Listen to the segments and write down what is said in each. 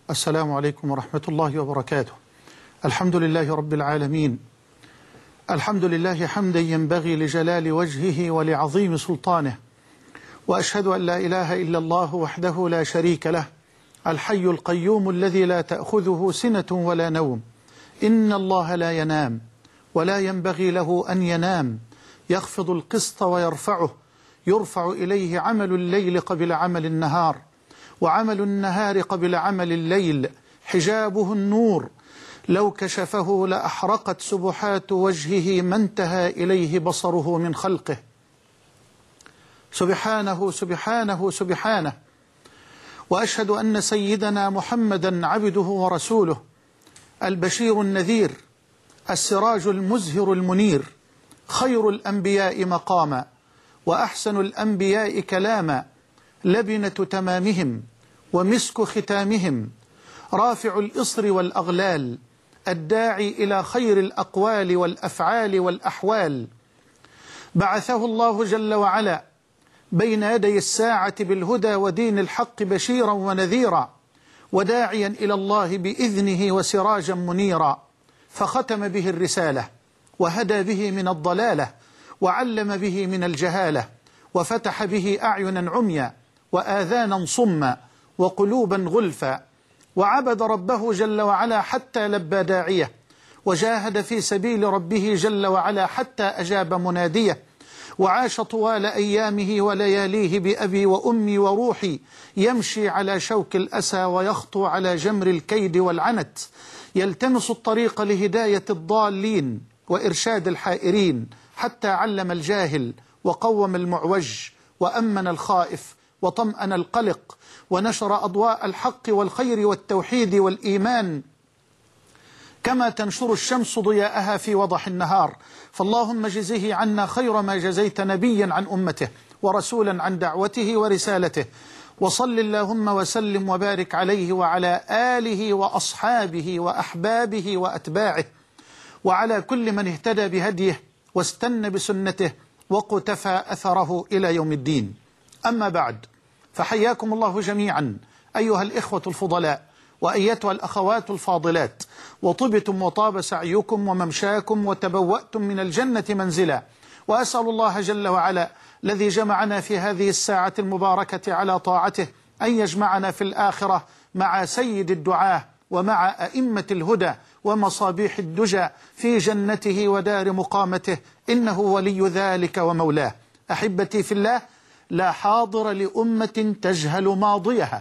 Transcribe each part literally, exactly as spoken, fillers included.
السلام عليكم ورحمة الله وبركاته. الحمد لله رب العالمين، الحمد لله حمدا ينبغي لجلال وجهه ولعظيم سلطانه، وأشهد أن لا إله إلا الله وحده لا شريك له، الحي القيوم الذي لا تأخذه سنة ولا نوم، إن الله لا ينام ولا ينبغي له أن ينام، يخفض القسط ويرفعه، يرفع إليه عمل الليل قبل عمل النهار، وعمل النهار قبل عمل الليل، حجابه النور، لو كشفه لأحرقت سبحات وجهه ما انتهى إليه بصره من خلقه. سبحانه سبحانه سبحانه. وأشهد أن سيدنا محمدا عبده ورسوله، البشير النذير، السراج المزهر المنير، خير الأنبياء مقاما وأحسن الأنبياء كلاما، لبنة تمامهم ومسك ختامهم، رافع الإصر والأغلال، الداعي إلى خير الأقوال والأفعال والأحوال. بعثه الله جل وعلا بين يدي الساعة بالهدى ودين الحق بشيرا ونذيرا، وداعيا إلى الله بإذنه وسراجا منيرا، فختم به الرسالة وهدى به من الضلالة، وعلم به من الجهالة، وفتح به أعينا عميا وآذانا صما وقلوبا غلفا، وعبد ربه جل وعلا حتى لبى داعيه، وجاهد في سبيل ربه جل وعلا حتى أجاب مناديه، وعاش طوال أيامه ولياليه بأبي وأمي وروحي، يمشي على شوك الأسى ويخطو على جمر الكيد والعنت، يلتمس الطريق لهداية الضالين وإرشاد الحائرين، حتى علم الجاهل وقوم المعوج وأمن الخائف وطمأن القلق، ونشر أضواء الحق والخير والتوحيد والإيمان كما تنشر الشمس ضياءها في وضح النهار. فاللهم جزه عنا خير ما جزيت نبيا عن أمته ورسولا عن دعوته ورسالته، وصل اللهم وسلم وبارك عليه وعلى آله وأصحابه وأحبابه وأتباعه، وعلى كل من اهتدى بهديه واستنى بسنته وقتفى أثره إلى يوم الدين. أما بعد، فحياكم الله جميعا أيها الإخوة الفضلاء وأيتها الأخوات الفاضلات، وطبتم وطاب سعيكم وممشاكم وتبوأتم من الجنة منزلا، وأسأل الله جل وعلا الذي جمعنا في هذه الساعة المباركة على طاعته أن يجمعنا في الآخرة مع سيد الدعاة ومع أئمة الهدى ومصابيح الدجى في جنته ودار مقامته، إنه ولي ذلك ومولاه. أحبتي في الله، لا حاضر لأمة تجهل ماضيها،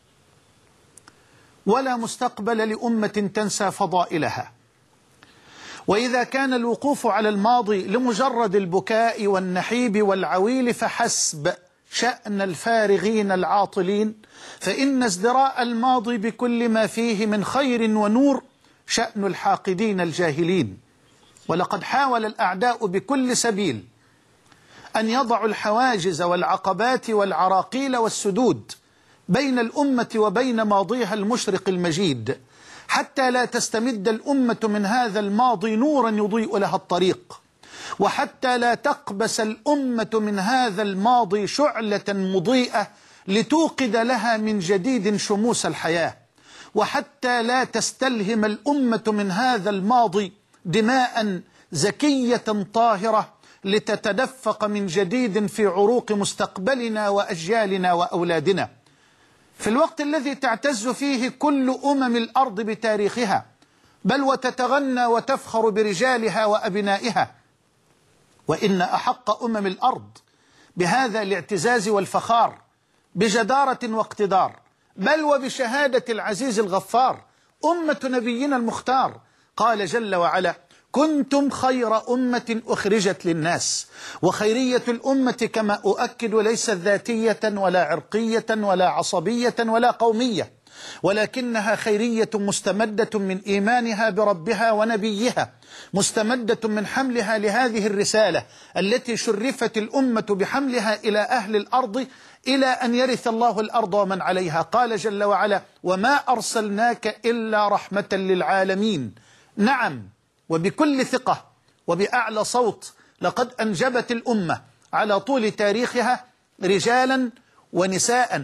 ولا مستقبل لأمة تنسى فضائلها. وإذا كان الوقوف على الماضي لمجرد البكاء والنحيب والعويل فحسب شأن الفارغين العاطلين، فإن ازدراء الماضي بكل ما فيه من خير ونور شأن الحاقدين الجاهلين. ولقد حاول الأعداء بكل سبيل أن يضعوا الحواجز والعقبات والعراقيل والسدود بين الأمة وبين ماضيها المشرق المجيد، حتى لا تستمد الأمة من هذا الماضي نورا يضيء لها الطريق، وحتى لا تقبس الأمة من هذا الماضي شعلة مضيئة لتوقد لها من جديد شموس الحياة، وحتى لا تستلهم الأمة من هذا الماضي دماء زكية طاهرة لتتدفق من جديد في عروق مستقبلنا وأجيالنا وأولادنا. في الوقت الذي تعتز فيه كل أمم الأرض بتاريخها، بل وتتغنى وتفخر برجالها وأبنائها، وإن أحق أمم الأرض بهذا الاعتزاز والفخار بجدارة واقتدار، بل وبشهادة العزيز الغفار أمة نبينا المختار. قال جل وعلا: كنتم خير أمة أخرجت للناس. وخيرية الأمة كما أؤكد ليست ذاتية ولا عرقية ولا عصبية ولا قومية، ولكنها خيرية مستمدة من إيمانها بربها ونبيها، مستمدة من حملها لهذه الرسالة التي شرفت الأمة بحملها إلى أهل الأرض إلى أن يرث الله الأرض ومن عليها. قال جل وعلا: وما أرسلناك إلا رحمة للعالمين. نعم، وبكل ثقة وبأعلى صوت، لقد أنجبت الأمة على طول تاريخها رجالا ونساء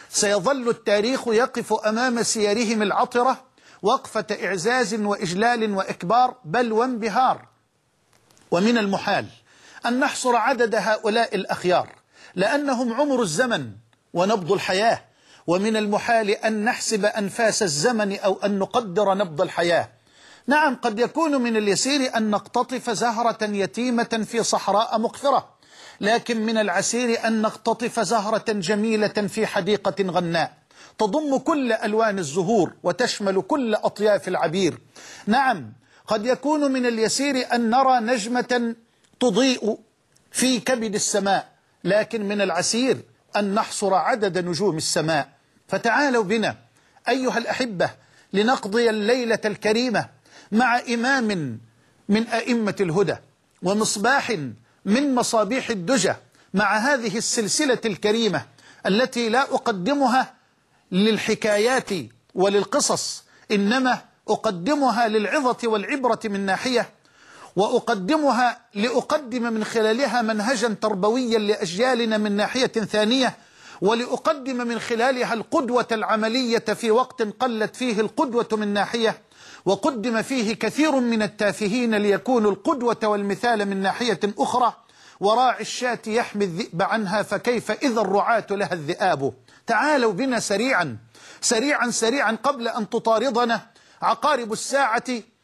سيظل التاريخ يقف أمام سيرهم العطرة وقفة إعزاز وإجلال وإكبار بل وانبهار. ومن المحال أن نحصر عدد هؤلاء الأخيار لأنهم عمر الزمن ونبض الحياة، ومن المحال أن نحسب أنفاس الزمن أو أن نقدر نبض الحياة. نعم، قد يكون من اليسير أن نقتطف زهرة يتيمة في صحراء مقفرة، لكن من العسير أن نقتطف زهرة جميلة في حديقة غناء تضم كل ألوان الزهور وتشمل كل أطياف العبير. نعم، قد يكون من اليسير أن نرى نجمة تضيء في كبد السماء، لكن من العسير أن نحصر عدد نجوم السماء. فتعالوا بنا أيها الأحبة لنقضي الليلة الكريمة مع إمام من أئمة الهدى ومصباح من مصابيح الدجى، مع هذه السلسلة الكريمة التي لا أقدمها للحكايات وللقصص، إنما أقدمها للعظة والعبرة من ناحية، وأقدمها لأقدم من خلالها منهجا تربويا لأجيالنا من ناحية ثانية، ولأقدم من خلالها القدوة العملية في وقت قلت فيه القدوة من ناحية، وقدم فيه كثير من التافهين ليكونوا القدوة والمثال من ناحية أخرى. وراعي الشاة يحمي الذئب عنها فكيف إذا الرعاة لها الذئاب. تعالوا بنا سريعا سريعا سريعا قبل أن تطاردنا عقارب الساعة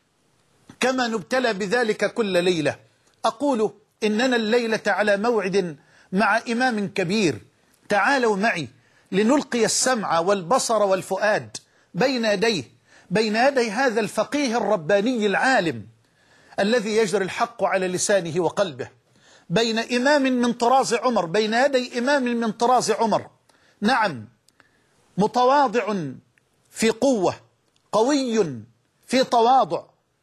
كما نبتلى بذلك كل ليلة. أقول إننا الليلة على موعد مع إمام كبير. تعالوا معي لنلقي السمع والبصر والفؤاد بين يديه بين يدي هذا الفقيه الرباني العالم الذي يجري الحق على لسانه وقلبه، بين إمام من طراز عمر بين يدي إمام من طراز عمر. نعم، متواضع في قوة، قوي في تواضع،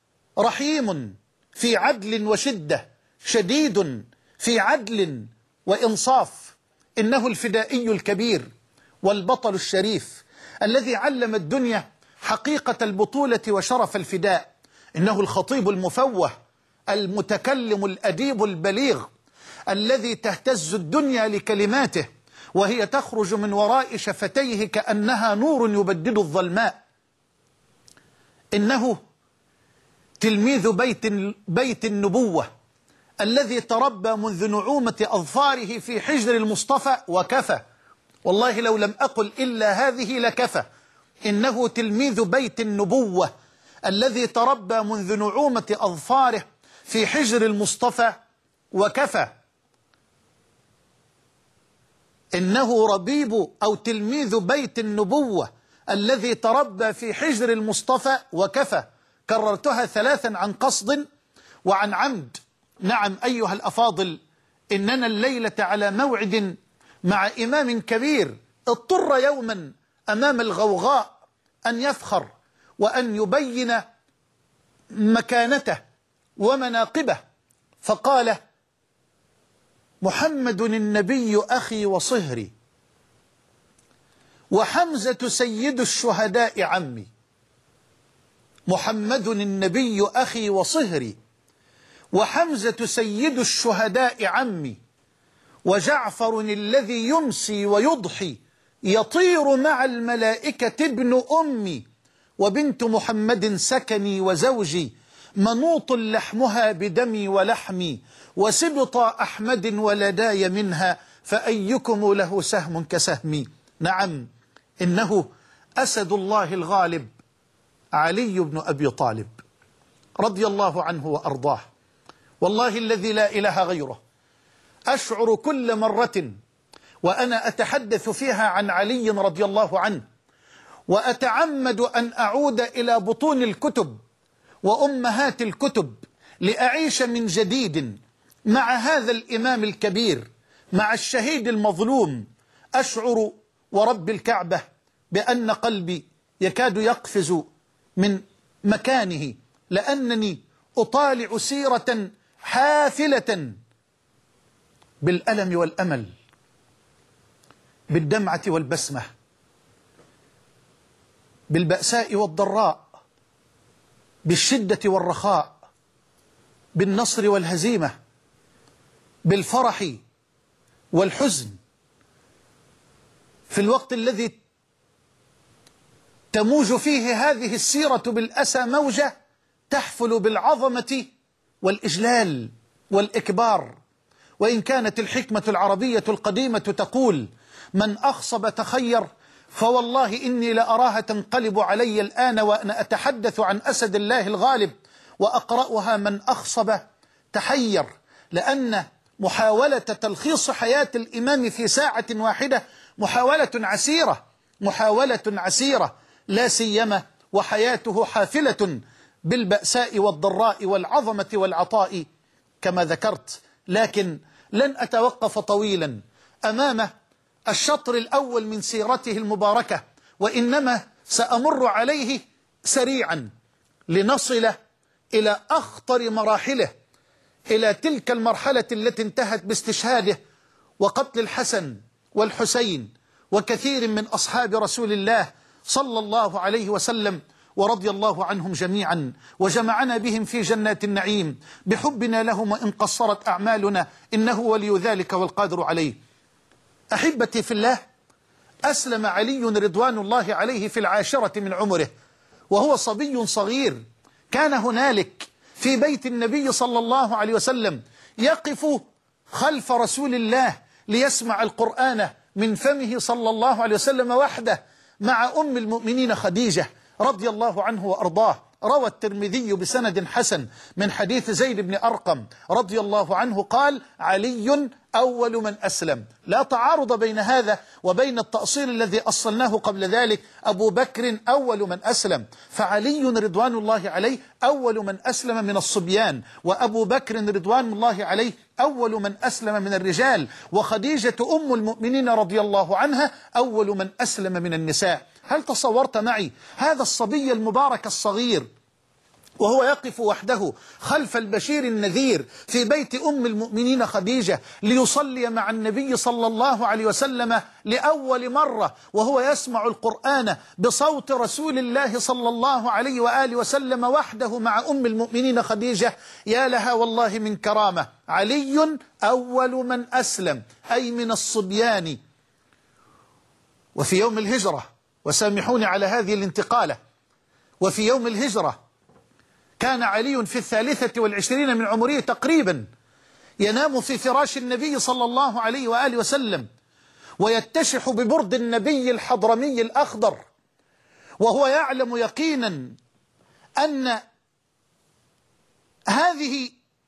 رحيم في عدل وشدة، شديد في عدل وإنصاف. إنه الفدائي الكبير والبطل الشريف الذي علم الدنيا حقيقة البطولة وشرف الفداء. إنه الخطيب المفوه المتكلم الأديب البليغ الذي تهتز الدنيا لكلماته وهي تخرج من وراء شفتيه كأنها نور يبدد الظلماء. إنه تلميذ بيت, بيت النبوة الذي تربى منذ نعومة أظفاره في حجر المصطفى وكفى، والله لو لم أقل إلا هذه لكفى. إنه تلميذ بيت النبوة الذي تربى منذ نعومة أظفاره في حجر المصطفى وكفى. إنه ربيب أو تلميذ بيت النبوة الذي تربى في حجر المصطفى وكفى. كررتها ثلاثا عن قصد وعن عمد. نعم أيها الأفاضل، إننا الليلة على موعد مع إمام كبير اضطر يوما أمام الغوغاء أن يفخر وأن يبين مكانته ومناقبه، فقال: محمد النبي أخي وصهري، وحمزة سيد الشهداء عمي. محمد النبي أخي وصهري، وحمزة سيد الشهداء عمي، وجعفر الذي يمسي ويضحي يطير مع الملائكة ابن أمي، وبنت محمد سكني وزوجي منوط لحمها بدمي ولحمي، وسبط أحمد ولداي منها فأيكم له سهم كسهمي. نعم، إنه أسد الله الغالب علي بن أبي طالب رضي الله عنه وأرضاه. والله الذي لا إله غيره أشعر كل مرة وأنا أتحدث فيها عن علي رضي الله عنه وأتعمد أن أعود إلى بطون الكتب وأمهات الكتب لأعيش من جديد مع هذا الإمام الكبير، مع الشهيد المظلوم. أشعر ورب الكعبة بأن قلبي يكاد يقفز من مكانه، لأنني أطالع سيرة حافلة بالألم والأمل، بالدمعة والبسمة، بالبأساء والضراء، بالشدة والرخاء، بالنصر والهزيمة، بالفرح والحزن. في الوقت الذي تموج فيه هذه السيرة بالأسى موجة تحفل بالعظمة والإجلال والإكبار. وإن كانت الحكمة العربية القديمة تقول: من أخصب تخير، فوالله إني لأراها تنقلب علي الآن وأنا أتحدث عن أسد الله الغالب وأقرأها: من أخصب تحير، لأن محاولة تلخيص حياة الإمام في ساعة واحدة محاولة عسيرة محاولة عسيرة لا سيما وحياته حافلة بالبأساء والضراء والعظمة والعطاء كما ذكرت. لكن لن أتوقف طويلا أمام الشطر الأول من سيرته المباركة، وإنما سأمر عليه سريعا لنصل إلى أخطر مراحله، إلى تلك المرحلة التي انتهت باستشهاده وقتل الحسن والحسين وكثير من أصحاب رسول الله صلى الله عليه وسلم ورضي الله عنهم جميعا، وجمعنا بهم في جنات النعيم بحبنا لهم وإن قصرت أعمالنا، إنه ولي ذلك والقادر عليه. أحبتي في الله، أسلم علي رضوان الله عليه في العاشرة من عمره وهو صبي صغير، كان هنالك في بيت النبي صلى الله عليه وسلم يقف خلف رسول الله ليسمع القرآن من فمه صلى الله عليه وسلم وحده مع أم المؤمنين خديجة رضي الله عنه وأرضاه. روى الترمذي بسند حسن من حديث زيد بن أرقم رضي الله عنه قال: علي أول من أسلم. لا تعارض بين هذا وبين التأصيل الذي أصلناه قبل ذلك: أبو بكر أول من أسلم، فعلي رضوان الله عليه أول من أسلم من الصبيان، وأبو بكر رضوان الله عليه أول من أسلم من الرجال، وخديجة أم المؤمنين رضي الله عنها أول من أسلم من النساء. هل تصورت معي هذا الصبي المبارك الصغير وهو يقف وحده خلف البشير النذير في بيت أم المؤمنين خديجة ليصلي مع النبي صلى الله عليه وسلم لأول مرة، وهو يسمع القرآن بصوت رسول الله صلى الله عليه وآله وسلم وحده مع أم المؤمنين خديجة؟ يا لها والله من كرامة. علي أول من أسلم، أي من الصبيان. وفي يوم الهجرة، وسامحوني على هذه الانتقالة، وفي يوم الهجرة كان علي في الثالثة والعشرين من عمره تقريبا، ينام في فراش النبي صلى الله عليه وآله وسلم ويتشح ببرد النبي الحضرمي الأخضر، وهو يعلم يقينا أن هذه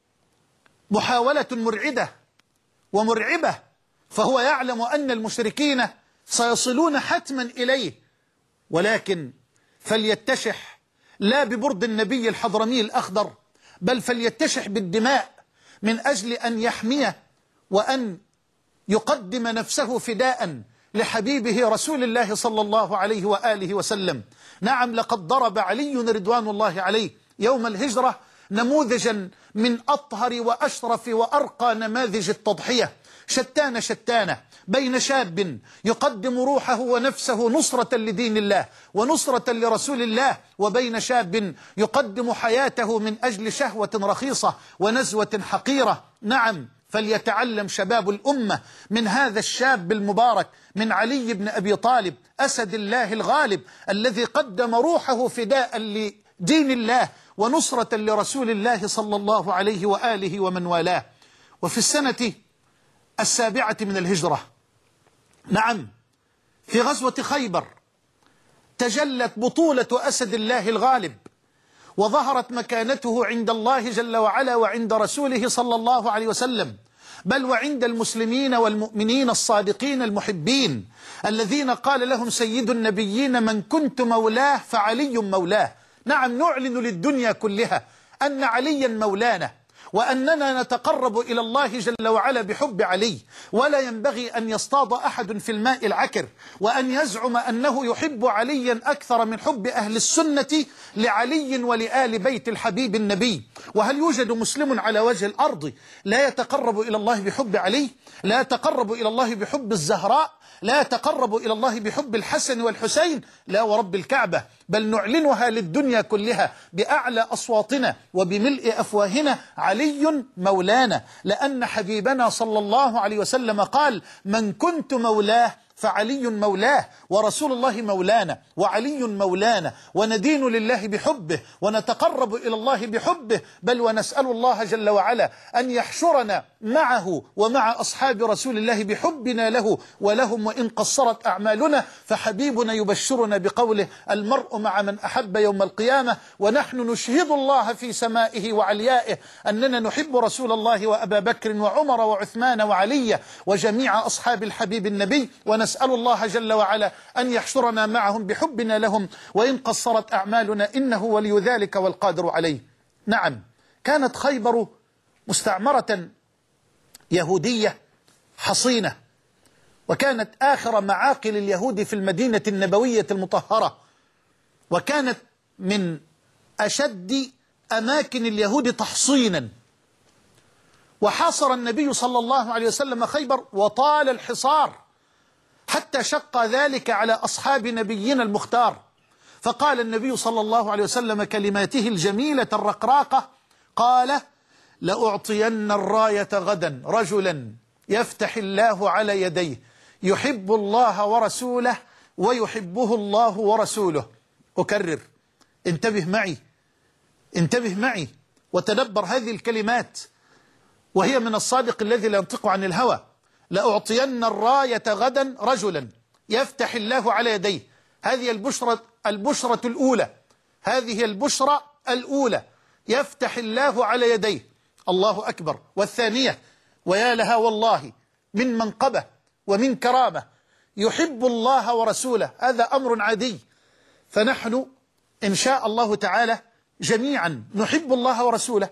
محاولة مرعدة ومرعبة، فهو يعلم أن المشركين سيصلون حتما إليه، ولكن فليتشح لا ببرد النبي الحضرمي الأخضر، بل فليتشح بالدماء من أجل أن يحميه وأن يقدم نفسه فداء لحبيبه رسول الله صلى الله عليه وآله وسلم. نعم، لقد ضرب علي رضوان الله عليه يوم الهجرة نموذجا من أطهر وأشرف وأرقى نماذج التضحية، شتان شتان بين شاب يقدم روحه ونفسه نصرة لدين الله ونصرة لرسول الله، وبين شاب يقدم حياته من أجل شهوة رخيصة ونزوة حقيرة. نعم، فليتعلم شباب الأمة من هذا الشاب المبارك، من علي بن أبي طالب أسد الله الغالب، الذي قدم روحه فداء لدين الله ونصرة لرسول الله صلى الله عليه وآله ومن والاه. وفي السنة السابعة من الهجرة، نعم، في غزوة خيبر، تجلت بطولة أسد الله الغالب، وظهرت مكانته عند الله جل وعلا وعند رسوله صلى الله عليه وسلم، بل وعند المسلمين والمؤمنين الصادقين المحبين الذين قال لهم سيد النبيين: من كنت مولاه فعلي مولاه. نعم، نعلن للدنيا كلها أن عليا مولانا، وأننا نتقرب إلى الله جل وعلا بحب علي، ولا ينبغي أن يصطاد أحد في الماء العكر وأن يزعم أنه يحب عليا أكثر من حب أهل السنة لعلي ولآل بيت الحبيب النبي. وهل يوجد مسلم على وجه الأرض لا يتقرب إلى الله بحب علي؟ لا يتقرب إلى الله بحب الزهراء؟ لا يتقرب إلى الله بحب الحسن والحسين؟ لا ورب الكعبة، بل نعلنها للدنيا كلها بأعلى أصواتنا وبملء أفواهنا: علي مولانا، لأن حبيبنا صلى الله عليه وسلم قال: من كنت مولاه فعلي مولاه، ورسول الله مولانا، وعلي مولانا، وندين لله بحبه، ونتقرب إلى الله بحبه، بل ونسأل الله جل وعلا أن يحشرنا معه ومع أصحاب رسول الله بحبنا له ولهم، وإن قصرت أعمالنا. فحبيبنا يبشرنا بقوله: المرء مع من أحب يوم القيامة. ونحن نشهد الله في سمائه وعليائه أننا نحب رسول الله وأبا بكر وعمر وعثمان وعلي وجميع أصحاب الحبيب النبي، ونسأل الله جل وعلا أن يحشرنا معهم بحبنا لهم، وإن قصرت أعمالنا إنه ولي ذلك والقادر عليه. نعم، كانت خيبر مستعمرة يهودية حصينة، وكانت آخر معاقل اليهود في المدينة النبوية المطهرة، وكانت من أشد أماكن اليهود تحصينا. وحاصر النبي صلى الله عليه وسلم خيبر وطال الحصار حتى شق ذلك على أصحاب نبينا المختار، فقال النبي صلى الله عليه وسلم كلماته الجميلة الرقراقة، قال: لأعطين الراية غدا رجلا يفتح الله على يديه يحب الله ورسوله ويحبه الله ورسوله. أكرر، انتبه معي انتبه معي وتدبر هذه الكلمات، وهي من الصادق الذي لا ينطق عن الهوى. لأعطين الراية غدا رجلا يفتح الله على يديه. هذه البشرة البشرة الأولى هذه البشرة الأولى يفتح الله على يديه، الله أكبر. والثانية، ويا لها والله من منقبة ومن كرامة، يحب الله ورسوله. هذا أمر عادي، فنحن إن شاء الله تعالى جميعا نحب الله ورسوله.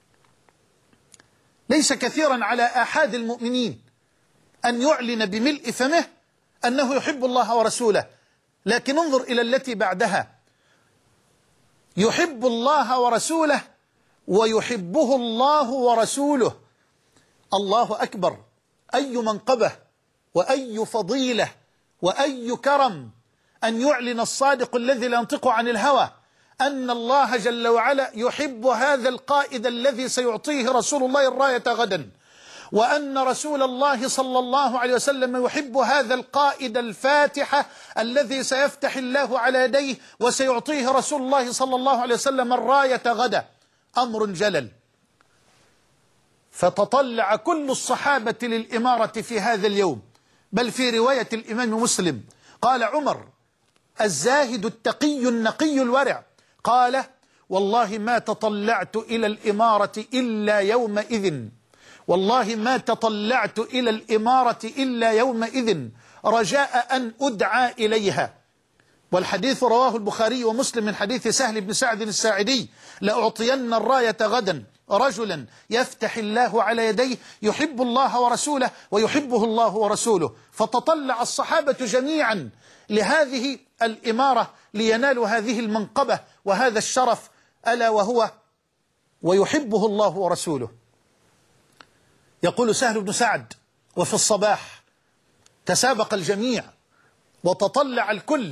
ليس كثيرا على آحاد المؤمنين أن يعلن بملء فمه أنه يحب الله ورسوله، لكن انظر إلى التي بعدها: يحب الله ورسوله ويحبه الله ورسوله. الله أكبر، أي منقبة وأي فضيلة وأي كرم أن يعلن الصادق الذي لا ينطق عن الهوى أن الله جل وعلا يحب هذا القائد الذي سيعطيه رسول الله الراية غدا، وأن رسول الله صلى الله عليه وسلم يحب هذا القائد الفاتح الذي سيفتح الله على يديه وسيعطيه رسول الله صلى الله عليه وسلم الراية غدا. أمر جلل. فتطلع كل الصحابة للإمارة في هذا اليوم، بل في رواية الإمام مسلم قال عمر الزاهد التقي النقي الورع، قال: والله ما تطلعت إلى الإمارة إلا يومئذ والله ما تطلعت إلى الإمارة إلا يومئذ رجاء أن أدعى إليها. والحديث رواه البخاري ومسلم من حديث سهل بن سعد الساعدي: لأعطين الراية غدا رجلا يفتح الله على يديه يحب الله ورسوله ويحبه الله ورسوله. فتطلع الصحابة جميعا لهذه الإمارة لينالوا هذه المنقبة وهذا الشرف، ألا وهو ويحبه الله ورسوله. يقول سهل بن سعد: وفي الصباح تسابق الجميع وتطلع الكل،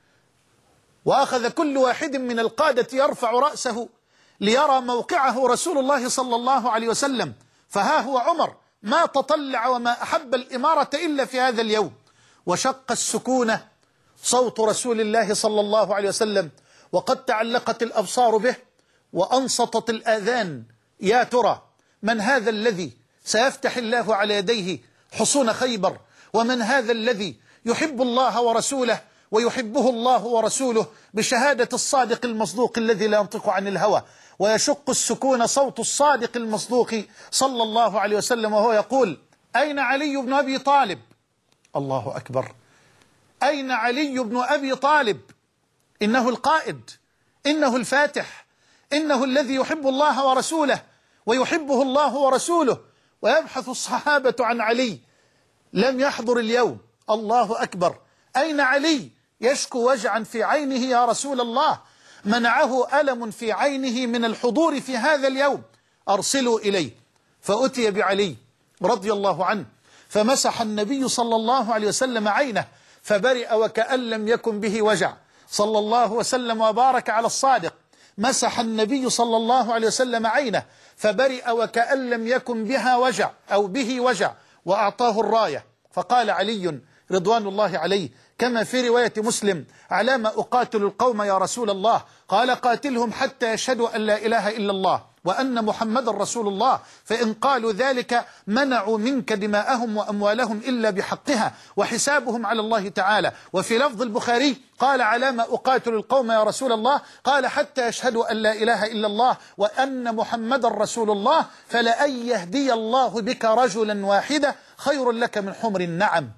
وأخذ كل واحد من القادة يرفع رأسه ليرى موقعه رسول الله صلى الله عليه وسلم. فها هو عمر ما تطلع وما أحب الإمارة إلا في هذا اليوم. وشق السكون صوت رسول الله صلى الله عليه وسلم، وقد تعلقت الأبصار به وأنصتت الآذان. يا ترى من هذا الذي سيفتح الله على يديه حصون خيبر؟ ومن هذا الذي يحب الله ورسوله ويحبه الله ورسوله بشهادة الصادق المصدوق الذي لا ينطق عن الهوى؟ ويشق السكون صوت الصادق المصدوق صلى الله عليه وسلم وهو يقول: أين علي بن أبي طالب؟ الله أكبر، أين علي بن أبي طالب؟ إنه القائد، إنه الفاتح، إنه الذي يحب الله ورسوله ويحبه الله ورسوله. ويبحث الصحابة عن علي، لم يحضر اليوم. الله أكبر، أين علي؟ يشكو وجعا في عينه يا رسول الله، منعه ألم في عينه من الحضور في هذا اليوم، أرسلوا إليه. فأتي بعلي رضي الله عنه، فمسح النبي صلى الله عليه وسلم عينه فبرئ وكأن لم يكن به وجع. صلى الله وسلم وبارك على الصادق. مسح النبي صلى الله عليه وسلم عينه فبرئ وكأن لم يكن بها وجع أو به وجع، وأعطاه الراية. فقال علي: رضوان الله عليه، كما في رواية مسلم: على ما أقاتل القوم يا رسول الله؟ قال: قاتلهم حتى يشهدوا أن لا إله إلا الله وأن محمد رسول الله، فإن قالوا ذلك منعوا منك دماءهم وأموالهم إلا بحقها وحسابهم على الله تعالى. وفي لفظ البخاري قال: على ما أقاتل القوم يا رسول الله؟ قال: حتى يشهدوا أن لا إله إلا الله وأن محمد رسول الله، فلأن يهدي الله بك رجلا واحدا خير لك من حمر النعم.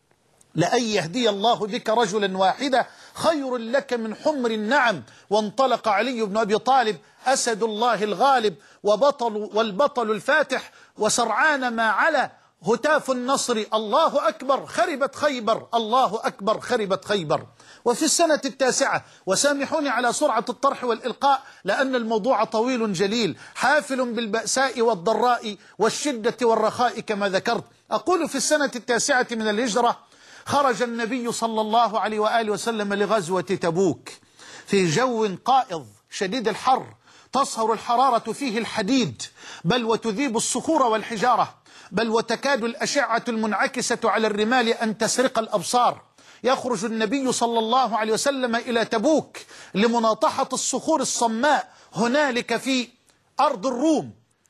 لأن يهدي الله بك رجلا واحدا خير لك من حمر النعم. وانطلق علي بن أبي طالب أسد الله الغالب وبطل والبطل الفاتح وسرعان ما على هتاف النصر: الله أكبر خربت خيبر، الله أكبر خربت خيبر. وفي السنة التاسعة، وسامحوني على سرعة الطرح والإلقاء لأن الموضوع طويل جليل حافل بالبأساء والضراء والشدة والرخاء كما ذكرت، أقول في السنة التاسعة من الهجرة خرج النبي صلى الله عليه وآله وسلم لغزوة تبوك في جو قائض شديد الحر، تصهر الحرارة فيه الحديد، بل وتذيب الصخور والحجارة، بل وتكاد الأشعة المنعكسة على الرمال أن تسرق الأبصار. يخرج النبي صلى الله عليه وسلم إلى تبوك لمناطحة الصخور الصماء هنالك في أرض الروم،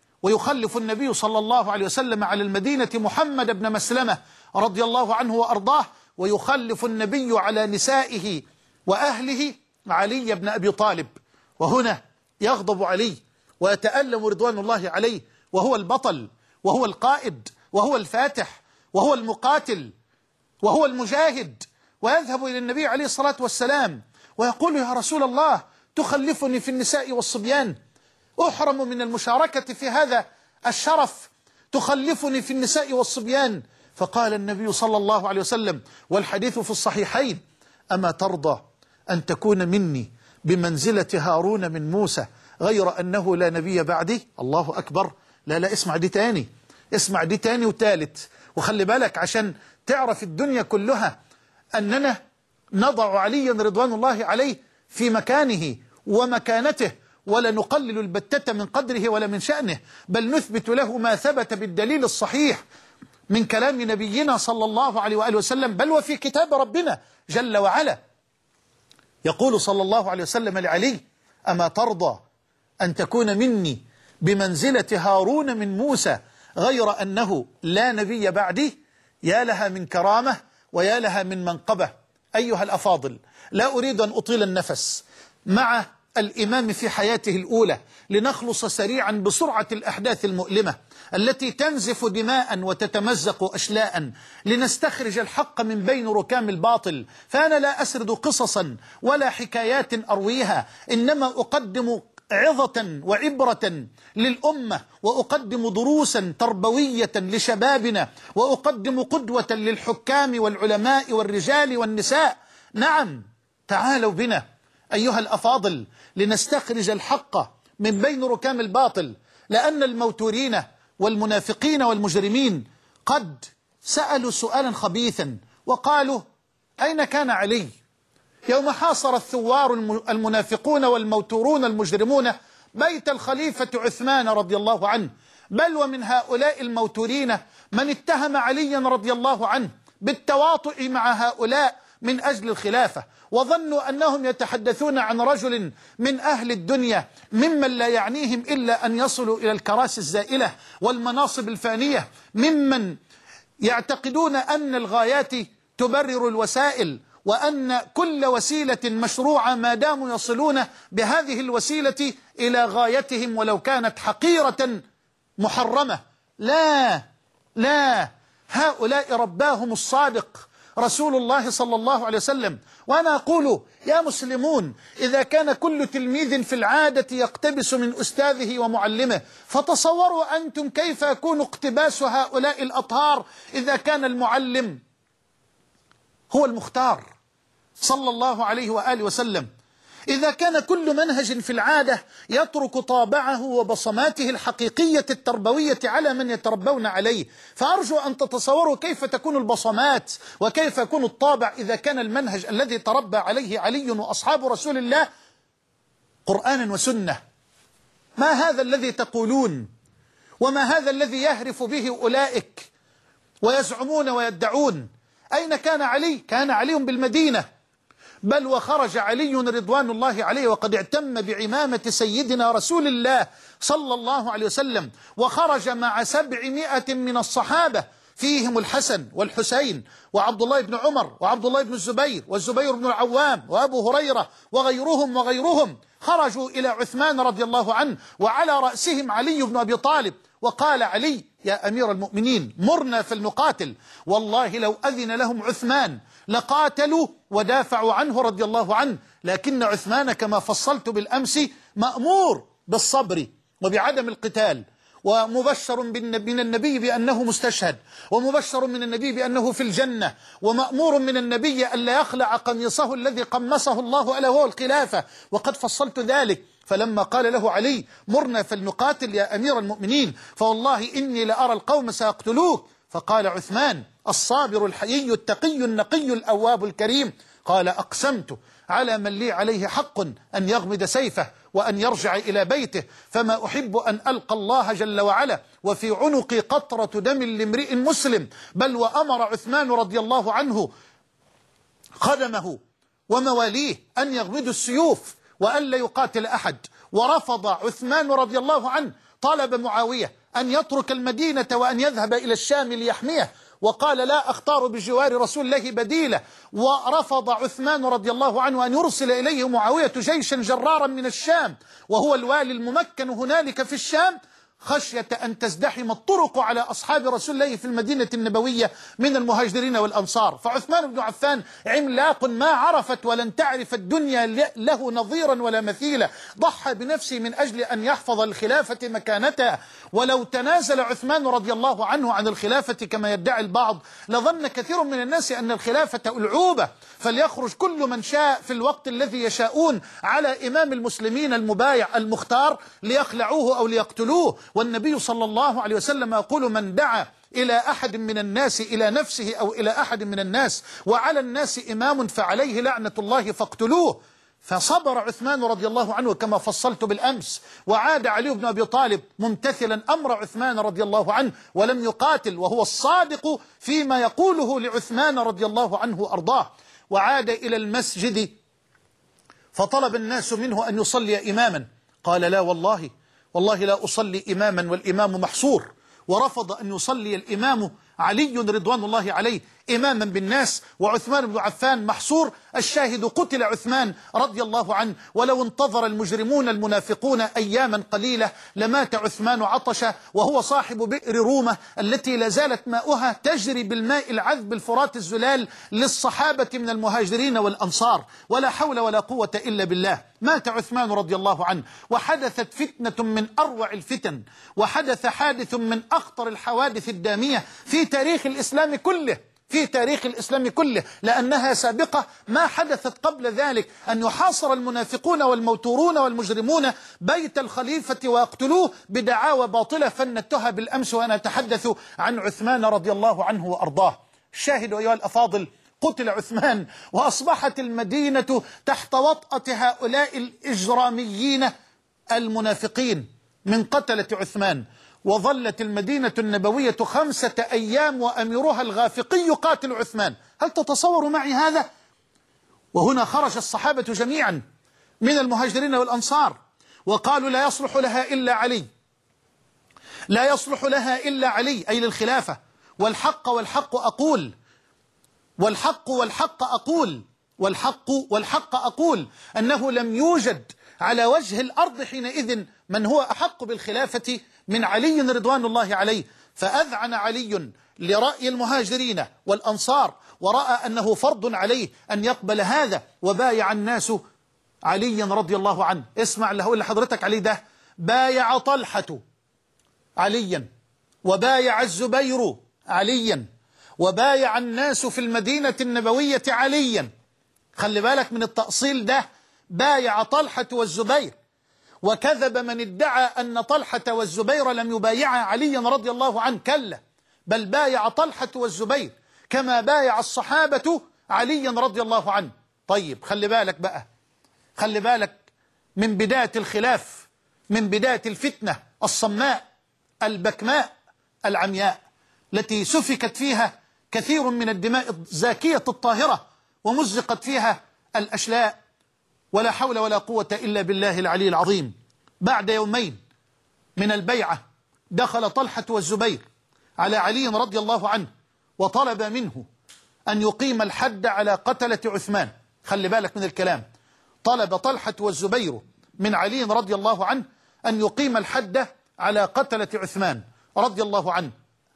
ويخلف النبي صلى الله عليه وسلم على المدينة محمد بن مسلمة رضي الله عنه وأرضاه، ويخلف النبي على نسائه وأهله علي بن أبي طالب. وهنا يغضب علي ويتألم رضوان الله عليه، وهو البطل وهو القائد وهو الفاتح وهو المقاتل وهو المجاهد، ويذهب إلى النبي عليه الصلاة والسلام ويقول: يا رسول الله، تخلفني في النساء والصبيان، أحرم من المشاركة في هذا الشرف، تخلفني في النساء والصبيان. فقال النبي صلى الله عليه وسلم، والحديث في الصحيحين: أما ترضى أن تكون مني بمنزلة هارون من موسى غير أنه لا نبي بعدي؟ الله أكبر. لا لا اسمع دي تاني، اسمع دي تاني وتالت، وخلي بالك عشان تعرف الدنيا كلها أننا نضع عليا رضوان الله عليه في مكانه ومكانته، ولا نقلل البتة من قدره ولا من شأنه، بل نثبت له ما ثبت بالدليل الصحيح من كلام نبينا صلى الله عليه وآله وسلم، بل وفي كتاب ربنا جل وعلا. يقول صلى الله عليه وسلم لعلي: أما ترضى أن تكون مني بمنزلة هارون من موسى غير أنه لا نبي بعدي؟ يا لها من كرامة ويا لها من منقبة. أيها الأفاضل، لا أريد أن أطيل النفس مع الإمام في حياته الأولى لنخلص سريعا بسرعة الأحداث المؤلمة التي تنزف دماء وتتمزق أشلاء، لنستخرج الحق من بين ركام الباطل. فأنا لا أسرد قصصا ولا حكايات أرويها، إنما أقدم عظة وعبرة للأمة، وأقدم دروسا تربوية لشبابنا، وأقدم قدوة للحكام والعلماء والرجال والنساء. نعم، تعالوا بنا أيها الأفاضل لنستخرج الحق من بين ركام الباطل، لأن الموتورين والمنافقين والمجرمين قد سألوا سؤالا خبيثا وقالوا: أين كان علي يوم حاصر الثوار المنافقون والموتورون المجرمون بيت الخليفة عثمان رضي الله عنه؟ بل ومن هؤلاء الموتورين من اتهم عليا رضي الله عنه بالتواطؤ مع هؤلاء من أجل الخلافة، وظنوا أنهم يتحدثون عن رجل من أهل الدنيا ممن لا يعنيهم إلا أن يصلوا إلى الكراسي الزائلة والمناصب الفانية، ممن يعتقدون أن الغايات تبرر الوسائل، وأن كل وسيلة مشروعة ما داموا يصلون بهذه الوسيلة إلى غايتهم ولو كانت حقيرة محرمة. لا لا، هؤلاء رباهم الصادق رسول الله صلى الله عليه وسلم. وأنا أقول يا مسلمون، إذا كان كل تلميذ في العادة يقتبس من أستاذه ومعلمه، فتصوروا أنتم كيف يكون اقتباس هؤلاء الأطهار إذا كان المعلم هو المختار صلى الله عليه وآله وسلم. إذا كان كل منهج في العادة يترك طابعه وبصماته الحقيقية التربوية على من يتربون عليه، فأرجو أن تتصوروا كيف تكون البصمات وكيف يكون الطابع إذا كان المنهج الذي تربى عليه علي وأصحاب رسول الله قرآنا وسنة. ما هذا الذي تقولون؟ وما هذا الذي يهرف به أولئك ويزعمون ويدعون أين كان علي؟ كان علي بالمدينة، بل وخرج علي رضوان الله عليه وقد اعتم بعمامة سيدنا رسول الله صلى الله عليه وسلم، وخرج مع سبعمائة من الصحابة فيهم الحسن والحسين وعبد الله بن عمر وعبد الله بن الزبير والزبير بن العوام وأبو هريرة وغيرهم وغيرهم، خرجوا إلى عثمان رضي الله عنه وعلى رأسهم علي بن أبي طالب. وقال علي: يا أمير المؤمنين مرنا فلنقاتل، والله لو أذن لهم عثمان لقاتلوا ودافعوا عنه رضي الله عنه، لكن عثمان كما فصلت بالأمس مأمور بالصبر وبعدم القتال، ومبشر من النبي بأنه مستشهد، ومبشر من النبي بأنه في الجنة، ومأمور من النبي ألا يخلع قميصه الذي قمصه الله ألا هو الخلافة، وقد فصلت ذلك. فلما قال له علي: مرنا فلنقاتل يا أمير المؤمنين، فوالله إني لأرى القوم سيقتلوك، فقال عثمان الصابر الحيي التقي النقي الأواب الكريم: قال: أقسمت على من لي عليه حق أن يغمد سيفه وأن يرجع إلى بيته، فما أحب أن ألقى الله جل وعلا وفي عنقي قطرة دم لامرئ مسلم. بل وأمر عثمان رضي الله عنه خدمه ومواليه أن يغمدوا السيوف وأن لا يقاتل أحد. ورفض عثمان رضي الله عنه طلب معاوية أن يترك المدينة وأن يذهب إلى الشام ليحميه، وقال: لا أختار بجوار رسول الله بديله. ورفض عثمان رضي الله عنه أن يرسل إليه معاوية جيشا جرارا من الشام وهو الوالي الممكن هنالك في الشام، خشية أن تزدحم الطرق على أصحاب رسول الله في المدينة النبوية من المهاجرين والأنصار. فعثمان بن عفان عملاق ما عرفت ولن تعرف الدنيا له نظيرا ولا مثيلا، ضحى بنفسه من أجل أن يحفظ الخلافة مكانتها. ولو تنازل عثمان رضي الله عنه عن الخلافة كما يدعي البعض لظن كثير من الناس أن الخلافة ألعوبة، فليخرج كل من شاء في الوقت الذي يشاءون على إمام المسلمين المبايع المختار ليخلعوه أو ليقتلوه. والنبي صلى الله عليه وسلم يقول: من دعا إلى أحد من الناس إلى نفسه أو إلى أحد من الناس وعلى الناس إمام فعليه لعنة الله فاقتلوه. فصبر عثمان رضي الله عنه كما فصلت بالأمس، وعاد علي بن أبي طالب ممتثلا أمر عثمان رضي الله عنه ولم يقاتل، وهو الصادق فيما يقوله لعثمان رضي الله عنه أرضاه. وعاد إلى المسجد فطلب الناس منه أن يصلي إماما، قال: لا والله والله لا أصلي إماما والإمام محصور. ورفض أن يصلي الإمام علي رضوان الله عليه إماما بالناس وعثمان بن عفان محصور. الشاهد: قتل عثمان رضي الله عنه، ولو انتظر المجرمون المنافقون أياما قليلة لمات عثمان عطشا، وهو صاحب بئر رومة التي لا زالت ماؤها تجري بالماء العذب الفرات الزلال للصحابة من المهاجرين والأنصار. ولا حول ولا قوة إلا بالله. مات عثمان رضي الله عنه، وحدثت فتنة من أروع الفتن، وحدث حادث من أخطر الحوادث الدامية في تاريخ الإسلام كله، في تاريخ الإسلام كله، لأنها سابقة ما حدثت قبل ذلك، أن يحاصر المنافقون والموتورون والمجرمون بيت الخليفة ويقتلوه بدعاوى باطلة فندتها بالأمس وأنا أتحدث عن عثمان رضي الله عنه وأرضاه. الشاهد أيها الأفاضل: قتل عثمان، وأصبحت المدينة تحت وطأة هؤلاء الإجراميين المنافقين من قتلة عثمان. وظلت المدينة النبوية خمسة أيام وأميرها الغافقي يقاتل عثمان. هل تتصور معي هذا؟ وهنا خرج الصحابة جميعا من المهاجرين والأنصار وقالوا: لا يصلح لها إلا علي، لا يصلح لها إلا علي، أي للخلافة. والحق والحق أقول والحق والحق أقول والحق والحق أقول أنه لم يوجد على وجه الأرض حينئذ من هو أحق بالخلافة من علي رضوان الله عليه. فأذعن علي لرأي المهاجرين والأنصار، ورأى أنه فرض عليه أن يقبل هذا، وبايع الناس علي رضي الله عنه. اسمع اللي هقول لحضرتك عليه ده: بايع طلحة عليا، وبايع الزبير عليا، وبايع الناس في المدينة النبوية عليا. خلي بالك من التأصيل ده، بايع طلحة والزبير. وكذب من ادعى أن طلحة والزبير لم يبايع عليا رضي الله عنه، كلا، بل بايع طلحة والزبير كما بايع الصحابة عليا رضي الله عنه. طيب خلي بالك بقى، خلي بالك من بداية الخلاف، من بداية الفتنة الصماء البكماء العمياء التي سفكت فيها كثير من الدماء الزاكية الطاهرة ومزقت فيها الأشلاء، ولا حول ولا قوة إلا بالله العلي العظيم. بعد يومين من البيعة دخل طلحة والزبير على علي رضي الله عنه وطلب منه أن يقيم الحد على قتلة عثمان. خلي بالك من الكلام، طلب طلحة والزبير من علي رضي الله عنه أن يقيم الحد على قتلة عثمان رضي الله عنه.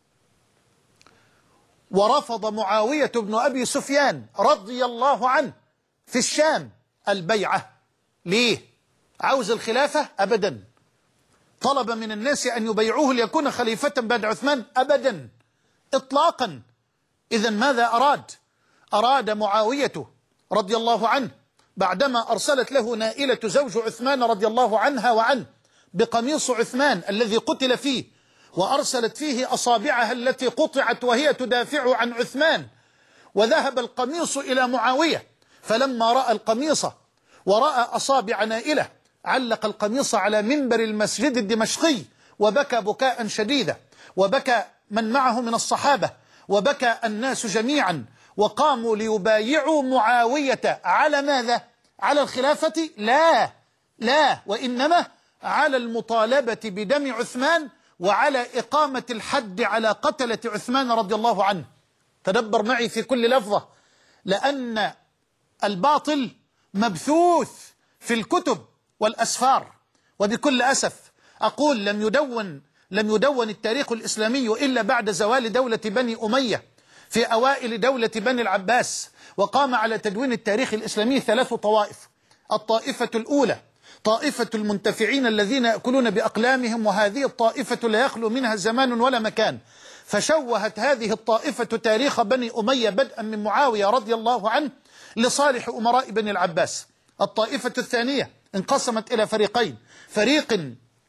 ورفض معاوية بن أبي سفيان رضي الله عنه في الشام البيعة. ليه؟ عاوز الخلافة؟ أبدا. طلب من الناس أن يبيعوه ليكون خليفة بعد عثمان؟ أبدا إطلاقا. إذن ماذا أراد؟ أراد معاوية رضي الله عنه بعدما أرسلت له نائلة زوج عثمان رضي الله عنها وعنه بقميص عثمان الذي قتل فيه، وأرسلت فيه أصابعها التي قطعت وهي تدافع عن عثمان، وذهب القميص إلى معاوية، فلما رأى القميص ورأى أصابع نائلة علق القميص على منبر المسجد الدمشقي وبكى بكاء شديدا، وبكى من معه من الصحابة، وبكى الناس جميعا، وقاموا ليبايعوا معاوية على ماذا؟ على الخلافة؟ لا لا، وإنما على المطالبة بدم عثمان وعلى إقامة الحد على قتلة عثمان رضي الله عنه. تدبر معي في كل لفظة، لأن الباطل مبثوث في الكتب والأسفار، وبكل أسف أقول لم يدون لم يدون التاريخ الإسلامي إلا بعد زوال دولة بني أمية في أوائل دولة بني العباس، وقام على تدوين التاريخ الإسلامي ثلاث طوائف. الطائفة الأولى طائفة المنتفعين الذين يأكلون بأقلامهم، وهذه الطائفة لا يخلو منها زمان ولا مكان، فشوهت هذه الطائفة تاريخ بني أمية بدءا من معاوية رضي الله عنه لصالح أمراء بني العباس. الطائفة الثانية انقسمت إلى فريقين، فريق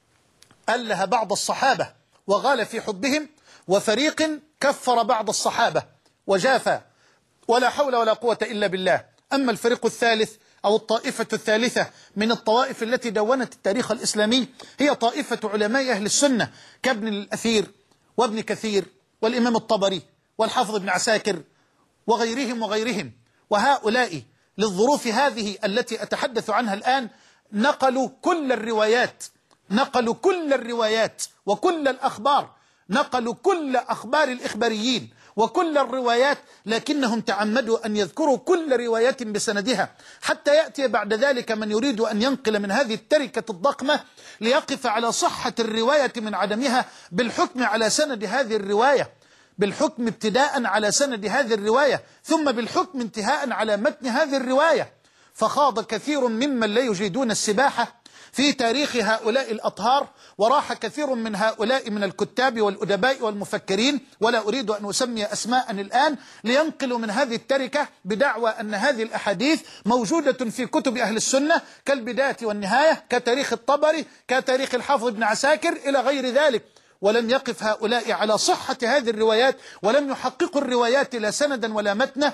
أله بعض الصحابة وغال في حبهم، وفريق كفر بعض الصحابة وجافى، ولا حول ولا قوة إلا بالله. أما الفريق الثالث أو الطائفة الثالثة من الطوائف التي دونت التاريخ الإسلامي هي طائفة علماء أهل السنة كابن الأثير وابن كثير والإمام الطبري والحافظ ابن عساكر وغيرهم وغيرهم. وهؤلاء للظروف هذه التي أتحدث عنها الآن نقلوا كل الروايات نقلوا كل الروايات وكل الأخبار، نقلوا كل أخبار الإخباريين وكل الروايات، لكنهم تعمدوا أن يذكروا كل روايات بسندها، حتى يأتي بعد ذلك من يريد أن ينقل من هذه التركة الضخمة ليقف على صحة الرواية من عدمها بالحكم على سند هذه الرواية، بالحكم ابتداء على سند هذه الرواية، ثم بالحكم انتهاء على متن هذه الرواية. فخاض كثير ممن لا يجيدون السباحة في تاريخ هؤلاء الأطهار، وراح كثير من هؤلاء من الكتاب والأدباء والمفكرين، ولا أريد أن أسمي أسماء الآن، لينقلوا من هذه التركة بدعوى أن هذه الأحاديث موجودة في كتب أهل السنة كالبداية والنهاية، كتاريخ الطبري، كتاريخ الحافظ ابن عساكر إلى غير ذلك. ولم يقف هؤلاء على صحة هذه الروايات، ولم يحققوا الروايات لا سندا ولا متنا،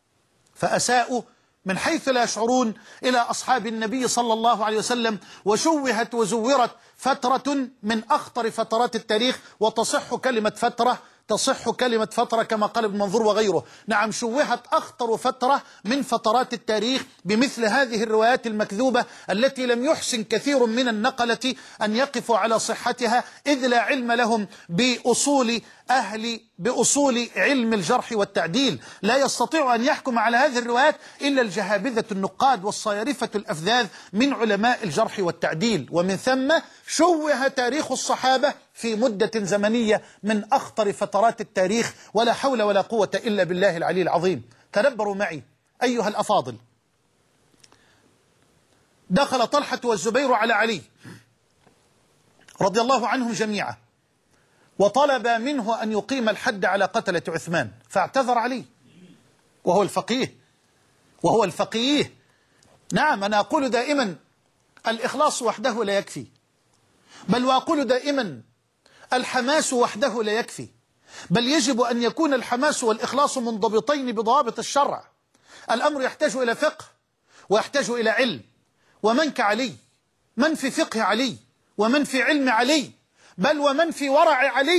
فأساءوا من حيث لا يشعرون إلى أصحاب النبي صلى الله عليه وسلم، وشوهت وزورت فترة من أخطر فترات التاريخ. وتصح كلمة فترة تصح كلمة فترة كما قال ابن منظور وغيره. نعم، شوهت أخطر فترة من فترات التاريخ بمثل هذه الروايات المكذوبة التي لم يحسن كثير من النقلة أن يقفوا على صحتها، إذ لا علم لهم بأصول أهل بأصول علم الجرح والتعديل. لا يستطيع أن يحكم على هذه الروايات إلا الجهابذة النقاد والصيارفة الأفذاذ من علماء الجرح والتعديل، ومن ثم شوه تاريخ الصحابة في مدة زمنية من أخطر فترات التاريخ، ولا حول ولا قوة إلا بالله العلي العظيم. تدبروا معي أيها الأفاضل. دخل طلحة والزبير على علي رضي الله عنهم جميعا، وطلب منه أن يقيم الحد على قتلة عثمان، فاعتذر علي وهو الفقيه وهو الفقيه نعم، أنا أقول دائما الإخلاص وحده لا يكفي، بل وأقول دائما الحماس وحده لا يكفي، بل يجب أن يكون الحماس والإخلاص منضبطين بضوابط الشرع. الأمر يحتاج إلى فقه ويحتاج إلى علم، ومن كعلي، من في فقه علي ومن في علم علي، بل ومن في ورع علي،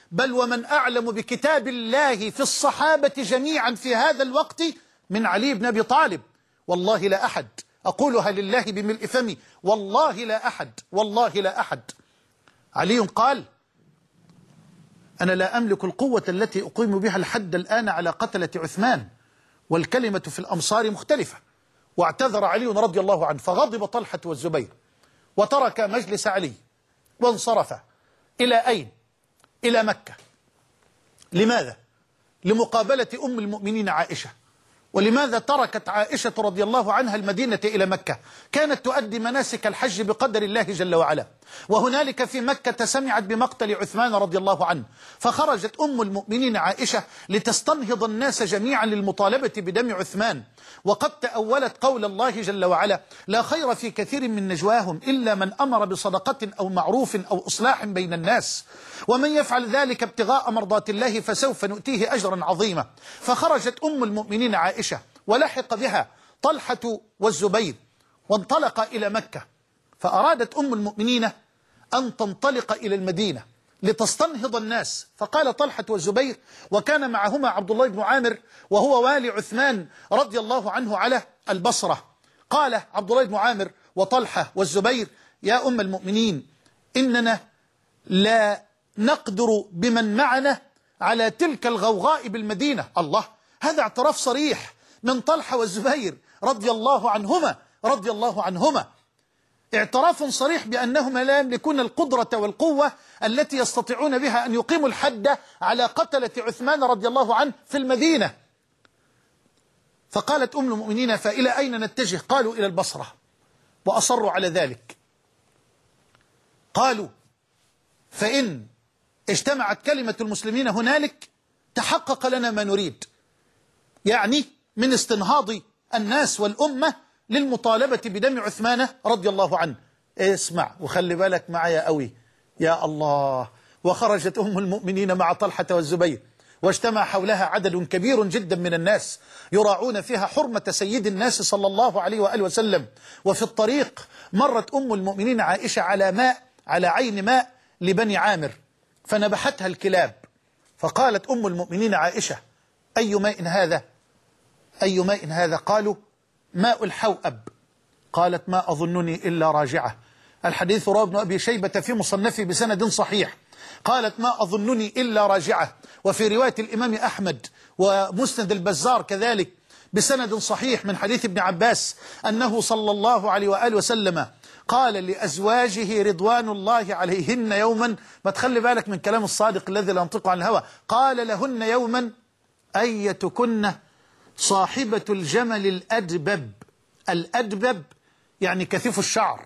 بل ومن أعلم بكتاب الله في الصحابة جميعا في هذا الوقت من علي بن أبي طالب. والله لا أحد، أقولها لله بملء فمي، والله لا أحد، والله لا أحد. علي قال: أنا لا أملك القوة التي أقيم بها الحد الآن على قتلة عثمان، والكلمة في الأمصار مختلفة. واعتذر علي رضي الله عنه، فغضب طلحة والزبير وترك مجلس علي وانصرف. إلى أين؟ إلى مكة. لماذا؟ لمقابلة أم المؤمنين عائشة. ولماذا تركت عائشة رضي الله عنها المدينة إلى مكة؟ كانت تؤدي مناسك الحج بقدر الله جل وعلا، وهنالك في مكة سمعت بمقتل عثمان رضي الله عنه، فخرجت أم المؤمنين عائشة لتستنهض الناس جميعا للمطالبة بدم عثمان. وقد تأولت قول الله جل وعلا: لا خير في كثير من نجواهم إلا من أمر بصدقة أو معروف أو إصلاح بين الناس، ومن يفعل ذلك ابتغاء مرضات الله فسوف نؤتيه أجرا عظيما. فخرجت أم المؤمنين عائشة ولحق بها طلحة والزبير وانطلق إلى مكة. فأرادت أم المؤمنين أن تنطلق إلى المدينة لتستنهض الناس، فقال طلحة والزبير، وكان معهما عبد الله بن عامر وهو والي عثمان رضي الله عنه على البصرة. قال عبد الله بن عامر وطلحة والزبير: يا أم المؤمنين، إننا لا نقدر بمن معنا على تلك الغوغاء بالمدينة. الله، هذا اعتراف صريح من طلحة والزبير رضي الله عنهما رضي الله عنهما اعتراف صريح بأنهما لا يملكون القدرة والقوة التي يستطيعون بها أن يقيموا الحد على قتلة عثمان رضي الله عنه في المدينة. فقالت أم المؤمنين: فإلى أين نتجه؟ قالوا: إلى البصرة. وأصروا على ذلك. قالوا: فإن اجتمعت كلمة المسلمين هنالك تحقق لنا ما نريد، يعني من استنهاض الناس والأمة للمطالبة بدم عثمان رضي الله عنه. اسمع وخلي بالك معايا قوي، يا الله. وخرجت أم المؤمنين مع طلحة والزبير، واجتمع حولها عدد كبير جدا من الناس يراعون فيها حرمة سيد الناس صلى الله عليه وآله وسلم. وفي الطريق مرت أم المؤمنين عائشة على ماء، على عين ماء لبني عامر، فنبحتها الكلاب. فقالت أم المؤمنين عائشة: أي ماء هذا؟ أي ماء هذا؟ قالوا: ماء الحوأب. قالت: ما أظنني إلا راجعة. الحديث رواه ابن أبي شيبة في مصنفه بسند صحيح. قالت: ما أظنني إلا راجعة. وفي رواية الإمام أحمد ومسند البزار كذلك بسند صحيح من حديث ابن عباس أنه صلى الله عليه وآله وسلم قال لأزواجه رضوان الله عليهن يوما، ما تخلي بالك من كلام الصادق الذي لا ينطق عن الهوى، قال لهن يوما: أيتكن صاحبة الجمل الأدبب. الأدبب يعني كثيف الشعر.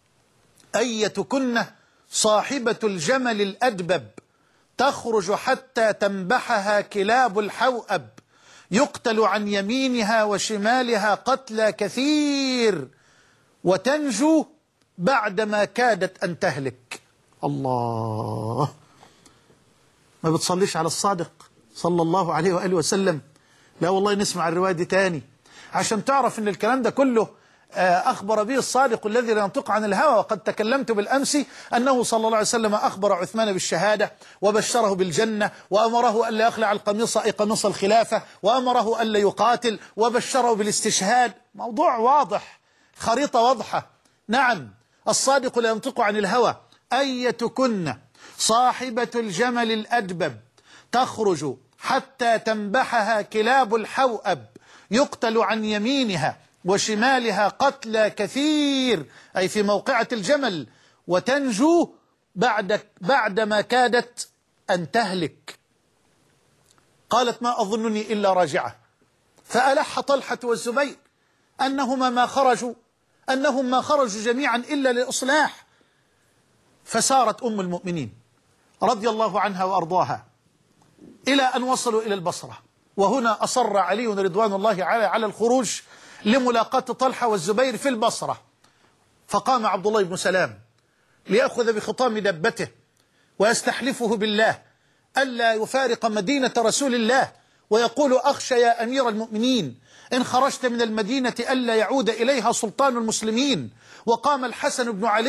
أيتكن صاحبة الجمل الأدبب تخرج حتى تنبحها كلاب الحوأب، يقتل عن يمينها وشمالها قتلى كثير، وتنجو بعدما كادت أن تهلك. الله، ما بتصليش على الصادق صلى الله عليه وآله وسلم؟ لا والله، نسمع الرواية دي تاني عشان تعرف ان الكلام ده كله أخبر به الصادق الذي لا ينطق عن الهوى. وقد تكلمت بالأمس أنه صلى الله عليه وسلم أخبر عثمان بالشهادة وبشره بالجنة، وأمره ألا يخلع القميص أي قميص الخلافة، وأمره ألا يقاتل، وبشره بالاستشهاد. موضوع واضح، خريطة واضحة. نعم، الصادق لا ينطق عن الهوى. أيتكن صاحبة الجمل الأدبب تخرج حتى تنبحها كلاب الحوأب، يقتل عن يمينها وشمالها قتلى كثير، أي في موقعة الجمل، وتنجو بعد بعدما كادت أن تهلك. قالت: ما أظنني إلا راجعة. فألح طلحة والزبير أنهما ما خرجوا أنهم ما خرجوا جميعا إلا للإصلاح. فسارت أم المؤمنين رضي الله عنها وأرضاها إلى أن وصلوا إلى البصرة. وهنا أصر علي رضوان الله عليه على الخروج لملاقاة طلحة والزبير في البصرة. فقام عبد الله بن سلام ليأخذ بخطام دبته ويستحلفه بالله ألا يفارق مدينة رسول الله، ويقول: أخشى يا أمير المؤمنين إن خرجت من المدينة ألا يعود إليها سلطان المسلمين. وقام الحسن بن علي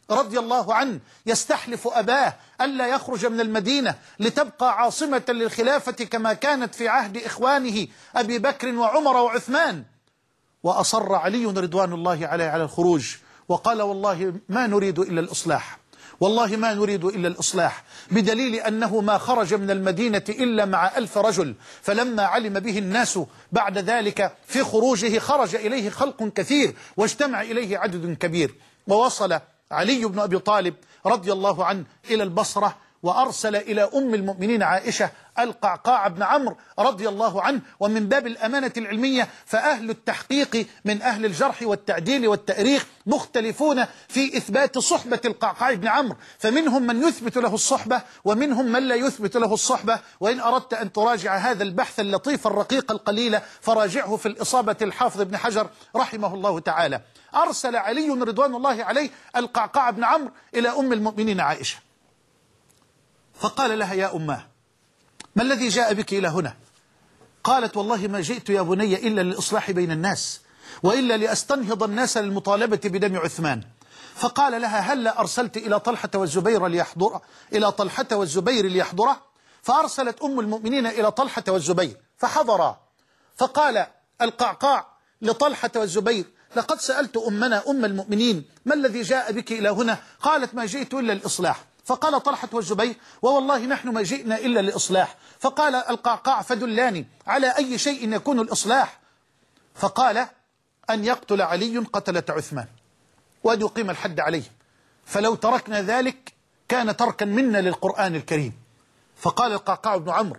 رضي الله عنه يستحلف أباه ألا يخرج من المدينة لتبقى عاصمة للخلافة كما كانت في عهد إخوانه أبي بكر وعمر وعثمان، وأصر علي رضوان الله عليه على الخروج وقال والله ما نريد إلا الإصلاح، والله ما نريد إلا الإصلاح، بدليل أنه ما خرج من المدينة إلا مع ألف رجل. فلما علم به الناس بعد ذلك في خروجه خرج إليه خلق كثير واجتمع إليه عدد كبير. ووصل علي بن أبي طالب رضي الله عنه إلى البصرة، وأرسل إلى أم المؤمنين عائشة القعقاع بن عمرو رضي الله عنه. ومن باب الأمانة العلمية فأهل التحقيق من أهل الجرح والتعديل والتأريخ مختلفون في إثبات صحبة القعقاع بن عمرو، فمنهم من يثبت له الصحبة ومنهم من لا يثبت له الصحبة. وإن أردت أن تراجع هذا البحث اللطيف الرقيق القليل فراجعه في الإصابة الحافظ ابن حجر رحمه الله تعالى. أرسل علي رضوان الله عليه القعقاع بن عمرو إلى أم المؤمنين عائشة، فقال لها يا أماه ما الذي جاء بك إلى هنا؟ قالت والله ما جئت يا بني إلا للإصلاح بين الناس، وإلا لأستنهض الناس للمطالبة بدم عثمان. فقال لها هل أرسلت إلى طلحة والزبير ليحضر إلى طلحة والزبير ليحضره؟ فأرسلت أم المؤمنين إلى طلحة والزبير فحضرا. فقال القعقاع لطلحة والزبير لقد سألت أمنا أم المؤمنين ما الذي جاء بك إلى هنا؟ قالت ما جئت إلا الإصلاح. فقال طلحة والزبير ووالله نحن ما جئنا إلا لإصلاح. فقال القعقاع فدلاني على أي شيء يكون الإصلاح؟ فقال أن يقتل علي قتلة عثمان وأن يقيم الحد عليه، فلو تركنا ذلك كان تركا منا للقرآن الكريم. فقال القعقاع بن عمرو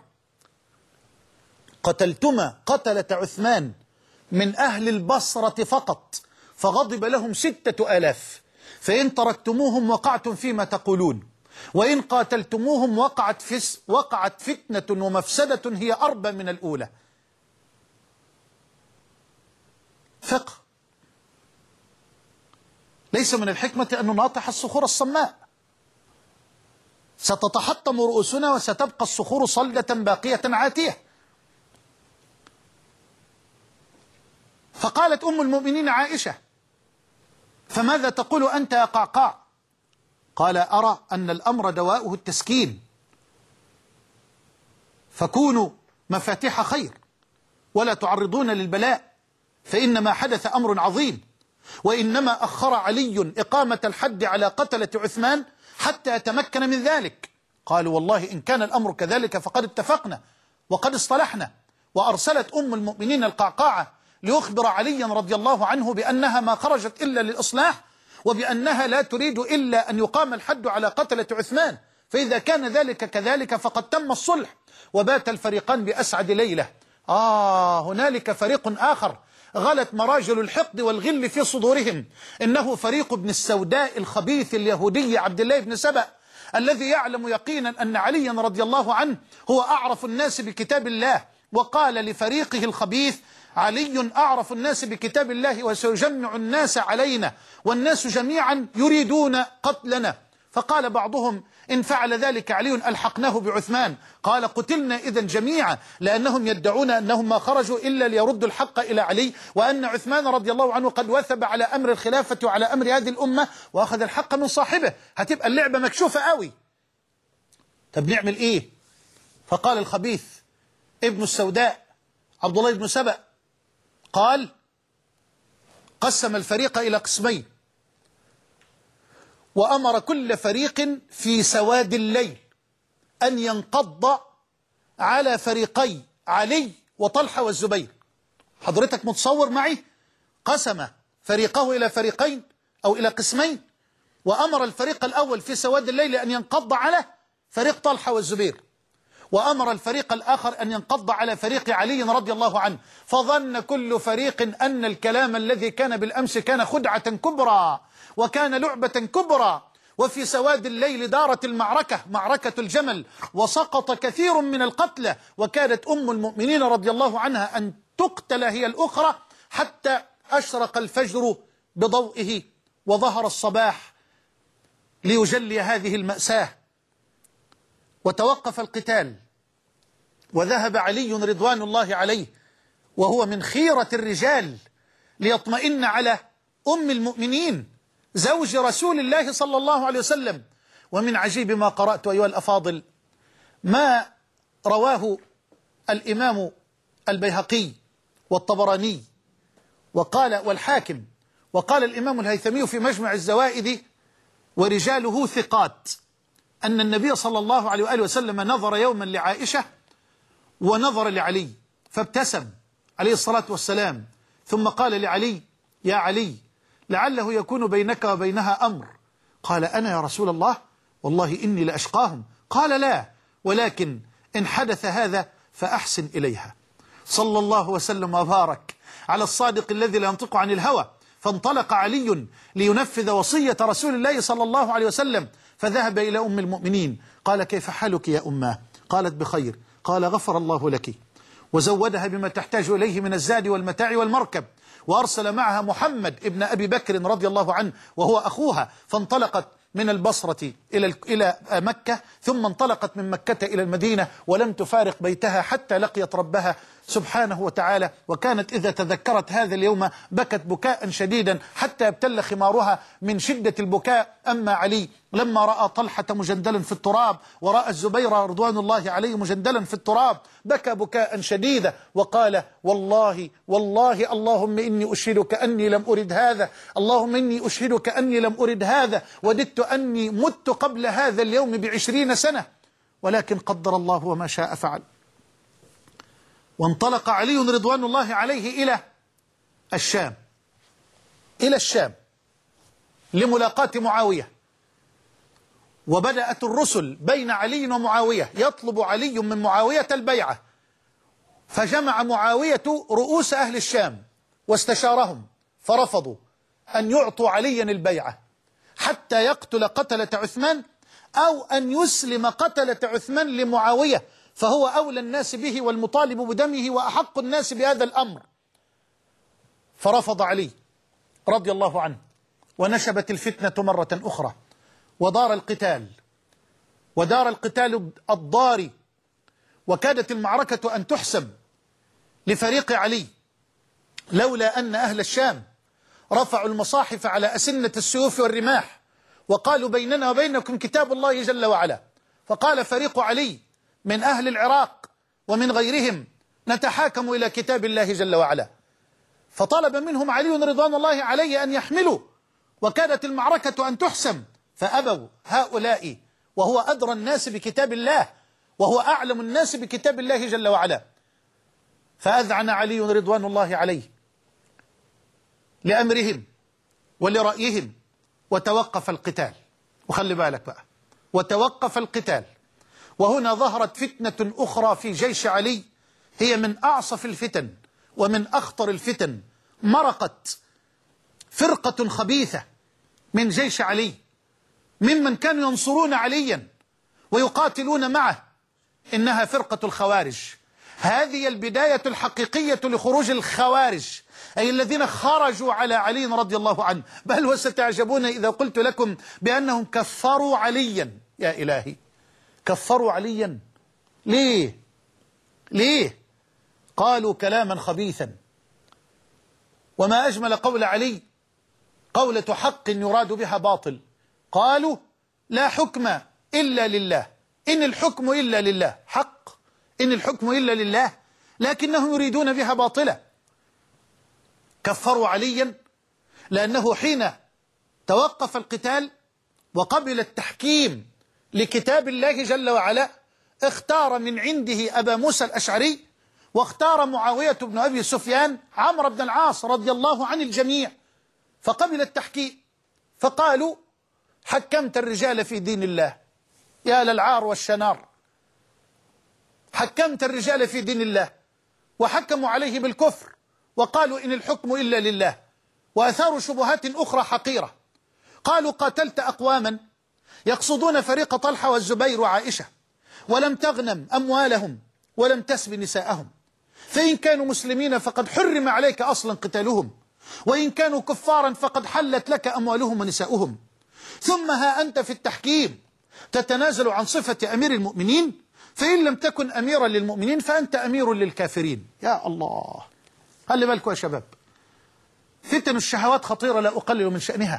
قتلتما قتلة عثمان من أهل البصرة فقط فغضب لهم ستة آلاف، فإن تركتموهم وقعتم فيما تقولون، وإن قاتلتموهم وقعت, فس وقعت فتنة ومفسدة هي أربى من الأولى. فقه. ليس من الحكمة أن نناطح الصخور الصماء، ستتحطم رؤوسنا وستبقى الصخور صلدة باقية عاتية. فقالت أم المؤمنين عائشة فماذا تقول أنت يا قعقاع؟ قال أرى أن الأمر دواؤه التسكين، فكونوا مفاتيح خير ولا تعرضون للبلاء، فإن ما حدث أمر عظيم، وإنما أخر علي إقامة الحد على قتلة عثمان حتى يتمكن من ذلك. قالوا والله إن كان الأمر كذلك فقد اتفقنا وقد اصطلحنا. وأرسلت أم المؤمنين القعقاعة ليخبر عليا رضي الله عنه بأنها ما خرجت إلا للإصلاح، وبأنها لا تريد إلا أن يقام الحد على قتلة عثمان، فإذا كان ذلك كذلك فقد تم الصلح. وبات الفريقان بأسعد ليلة. آه هنالك فريق آخر غلت مراجل الحقد والغل في صدورهم، إنه فريق ابن السوداء الخبيث اليهودي عبد الله بن سبأ، الذي يعلم يقينا أن عليا رضي الله عنه هو أعرف الناس بكتاب الله، وقال لفريقه الخبيث علي أعرف الناس بكتاب الله وسيجمع الناس علينا، والناس جميعا يريدون قتلنا. فقال بعضهم إن فعل ذلك علي ألحقناه بعثمان. قال قتلنا إذن جميعا، لأنهم يدعون أنهم ما خرجوا إلا ليردوا الحق إلى علي، وأن عثمان رضي الله عنه قد وثب على أمر الخلافة وعلى أمر هذه الأمة وأخذ الحق من صاحبه. هتبقى اللعبة مكشوفة قوي. طب نعمل إيه؟ فقال الخبيث ابن السوداء عبد الله بن سبأ قال قسم الفريق إلى قسمين، وأمر كل فريق في سواد الليل أن ينقض على فريقي علي وطلحة والزبير. حضرتك متصور معي؟ قسم فريقه إلى فريقين أو إلى قسمين، وأمر الفريق الأول في سواد الليل أن ينقض على فريق طلحة والزبير، وأمر الفريق الآخر أن ينقض على فريق علي رضي الله عنه. فظن كل فريق أن الكلام الذي كان بالأمس كان خدعة كبرى وكان لعبة كبرى. وفي سواد الليل دارت المعركة، معركة الجمل، وسقط كثير من القتلى، وكانت أم المؤمنين رضي الله عنها أن تقتل هي الأخرى حتى أشرق الفجر بضوئه وظهر الصباح ليجلي هذه المأساة. وتوقف القتال، وذهب علي رضوان الله عليه وهو من خيرة الرجال ليطمئن على أم المؤمنين زوج رسول الله صلى الله عليه وسلم. ومن عجيب ما قرأت أيها الأفاضل ما رواه الإمام البيهقي والطبراني وقال والحاكم، وقال الإمام الهيثمي في مجمع الزوائد ورجاله ثقات، أن النبي صلى الله عليه وآله وسلم نظر يوما لعائشة ونظر لعلي فابتسم عليه الصلاة والسلام، ثم قال لعلي: يا علي لعله يكون بينك وبينها أمر. قال: أنا يا رسول الله؟ والله إني لأشقاهم. قال: لا، ولكن إن حدث هذا فأحسن إليها. صلى الله وسلم وبارك على الصادق الذي لا ينطق عن الهوى. فانطلق علي لينفذ وصية رسول الله صلى الله عليه وسلم، فذهب إلى أم المؤمنين. قال: كيف حالك يا أماه؟ قالت: بخير. قال: غفر الله لك. وزودها بما تحتاج إليه من الزاد والمتاع والمركب، وأرسل معها محمد ابن أبي بكر رضي الله عنه وهو أخوها، فانطلقت من البصرة إلى إلى مكة، ثم انطلقت من مكة إلى المدينة، ولم تفارق بيتها حتى لقيت ربها سبحانه وتعالى. وكانت إذا تذكرت هذا اليوم بكت بكاء شديدا حتى ابتل خمارها من شدة البكاء. أما علي لما رأى طلحة مجندلا في التراب ورأى الزبير رضوان الله عليه مجندلا في التراب بكى بكاء شديدا وقال: والله والله اللهم إني أشهدك أني لم أرد هذا، اللهم إني أشهدك أني لم أرد هذا، وددت أني مت قبل هذا اليوم بعشرين سنة، ولكن قدر الله وما شاء فعل. وانطلق علي رضوان الله عليه إلى الشام إلى الشام لملاقاة معاوية. وبدأت الرسل بين علي ومعاوية، يطلب علي من معاوية البيعة، فجمع معاوية رؤوس أهل الشام واستشارهم، فرفضوا أن يعطوا عليا البيعة حتى يقتل قتلة عثمان أو أن يسلم قتلة عثمان لمعاوية، فهو أولى الناس به والمطالب بدمه وأحق الناس بهذا الأمر. فرفض علي رضي الله عنه، ونشبت الفتنة مرة أخرى، ودار القتال ودار القتال الضاري، وكادت المعركة أن تحسم لفريق علي، لولا أن أهل الشام رفعوا المصاحف على أسنة السيوف والرماح وقالوا: بيننا وبينكم كتاب الله جل وعلا. فقال فريق علي من أهل العراق ومن غيرهم: نتحاكم إلى كتاب الله جل وعلا. فطلب منهم علي رضوان الله عليه أن يحملوا، وكادت المعركة أن تحسم، فأبوا هؤلاء، وهو أدرى الناس بكتاب الله وهو أعلم الناس بكتاب الله جل وعلا. فأذعن علي رضوان الله عليه لأمرهم ولرأيهم، وتوقف القتال. وخلي بالك بقى، وتوقف القتال. وهنا ظهرت فتنة أخرى في جيش علي، هي من أعصف الفتن ومن أخطر الفتن. مرقت فرقة خبيثة من جيش علي، ممن كانوا ينصرون عليا ويقاتلون معه، إنها فرقة الخوارج. هذه البداية الحقيقية لخروج الخوارج، أي الذين خرجوا على علي رضي الله عنه. بل وستعجبون إذا قلت لكم بأنهم كفروا عليا. يا إلهي، كفروا عليا ليه؟ ليه؟ قالوا كلاما خبيثا. وما أجمل قول علي، قولة حق يراد بها باطل. قالوا: لا حكم إلا لله، إن الحكم إلا لله. حق، إن الحكم إلا لله، لكنهم يريدون بها باطلة. كفروا عليا لأنه حين توقف القتال وقبل التحكيم لكتاب الله جل وعلا، اختار من عنده أبا موسى الأشعري، واختار معاوية بن أبي سفيان عمرو بن العاص رضي الله عن الجميع، فقبل التحكيم. فقالوا: حكمت الرجال في دين الله. يا للعار والشنار، حكمت الرجال في دين الله، وحكموا عليه بالكفر وقالوا: إن الحكم إلا لله. وأثاروا شبهات أخرى حقيرة. قالوا: قاتلت أقواما يقصدون فريق طلحة والزبير وعائشة، ولم تغنم أموالهم ولم تسب نساءهم، فإن كانوا مسلمين فقد حرم عليك أصلا قتالهم، وإن كانوا كفارا فقد حلت لك أموالهم ونساؤهم. ثم ها أنت في التحكيم تتنازل عن صفة أمير المؤمنين، فإن لم تكن أميرا للمؤمنين فأنت أمير للكافرين. يا الله، خلي بالكم يا شباب، فتن الشهوات خطيرة لا أقلل من شأنها،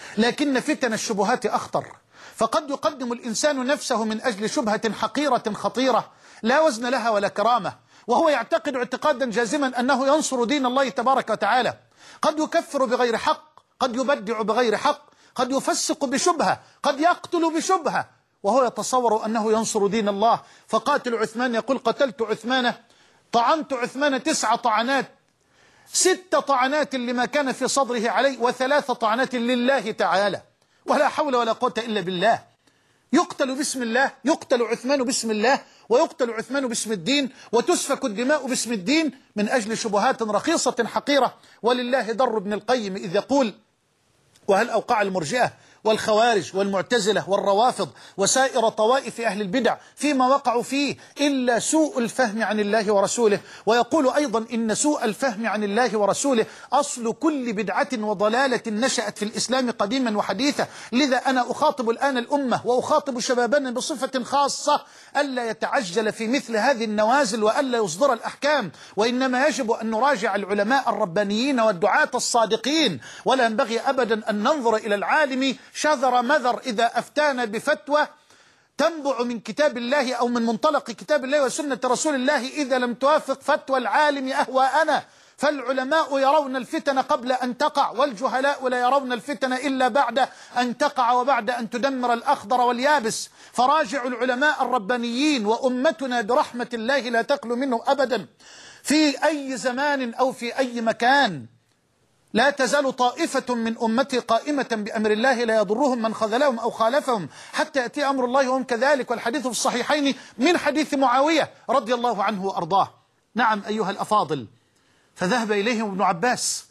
لكن فتن الشبهات أخطر، فقد يقدم الإنسان نفسه من أجل شبهة حقيرة خطيرة لا وزن لها ولا كرامة، وهو يعتقد اعتقادا جازما أنه ينصر دين الله تبارك وتعالى. قد يكفر بغير حق، قد يبدع بغير حق، قد يفسق بشبهة، قد يقتل بشبهة، وهو يتصور أنه ينصر دين الله. فقاتل عثمان يقول قتلت عثمان، طعنت عثمان تسع طعنات، ست طعنات لما كان في صدره عليه، وثلاث طعنات لله تعالى، ولا حول ولا قوة إلا بالله. يقتل باسم الله، يقتل عثمان باسم الله، ويقتل عثمان باسم الدين، وتسفك الدماء باسم الدين من أجل شبهات رخيصة حقيرة. ولله در ابن القيم إذ يقول: وهل أوقع المرجئة والخوارج والمعتزلة والروافض وسائر طوائف أهل البدع فيما وقعوا فيه إلا سوء الفهم عن الله ورسوله. ويقول أيضا: إن سوء الفهم عن الله ورسوله أصل كل بدعة وضلالة نشأت في الإسلام قديما وحديثا. لذا أنا أخاطب الآن الأمة وأخاطب شبابنا بصفة خاصة ألا يتعجل في مثل هذه النوازل وألا يصدر الأحكام، وإنما يجب أن نراجع العلماء الربانيين والدعاة الصادقين، ولا ينبغي أبدا أن ننظر إلى العالم شذر مذر إذا أفتانا بفتوى تنبع من كتاب الله أو من منطلق كتاب الله وسنة رسول الله إذا لم توافق فتوى العالم أهواءنا. فالعلماء يرون الفتن قبل أن تقع، والجهلاء لا يرون الفتن إلا بعد أن تقع وبعد أن تدمر الأخضر واليابس. فراجعوا العلماء الربانيين، وأمتنا برحمة الله لا تقل منه أبدا في أي زمان أو في أي مكان. لا تزال طائفة من أمتي قائمة بأمر الله لا يضرهم من خذلهم أو خالفهم حتى يأتي أمر الله وهم كذلك. والحديث في الصحيحين من حديث معاوية رضي الله عنه وأرضاه. نعم أيها الأفاضل، فذهب إليهم ابن عباس،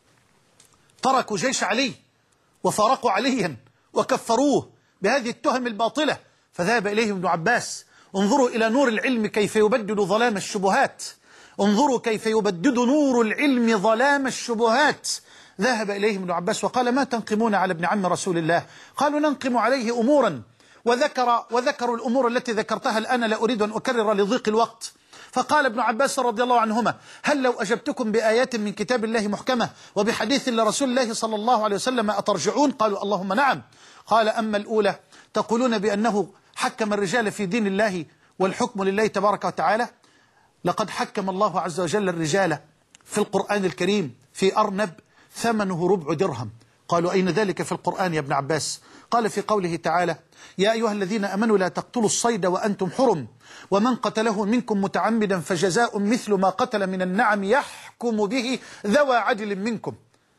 تركوا جيش علي وفارقوا عليا وكفروه بهذه التهم الباطلة. فذهب إليهم ابن عباس: انظروا إلى نور العلم كيف يبدد ظلام الشبهات، انظروا كيف يبدد نور العلم ظلام الشبهات. ذهب إليهم ابن عباس وقال: ما تنقمون على ابن عم رسول الله؟ قالوا: ننقم عليه أمورا، وذكر وذكروا الأمور التي ذكرتها الآن لا أريد أن أكرر لضيق الوقت. فقال ابن عباس رضي الله عنهما: هل لو أجبتكم بآيات من كتاب الله محكمة وبحديث لرسول الله صلى الله عليه وسلم أترجعون؟ قالوا: اللهم نعم. قال: أما الأولى تقولون بأنه حكم الرجال في دين الله والحكم لله تبارك وتعالى. لقد حكم الله عز وجل الرجال في القرآن الكريم في أرنب ثمنه ربع درهم. قالوا: أين ذلك في القرآن يا ابن عباس؟ قال: في قوله تعالى: يا أيها الذين أمنوا لا تقتلوا الصيد وأنتم حرم، ومن قتله منكم متعمدا فجزاء مثل ما قتل من النعم يحكم به ذوى عدل منكم.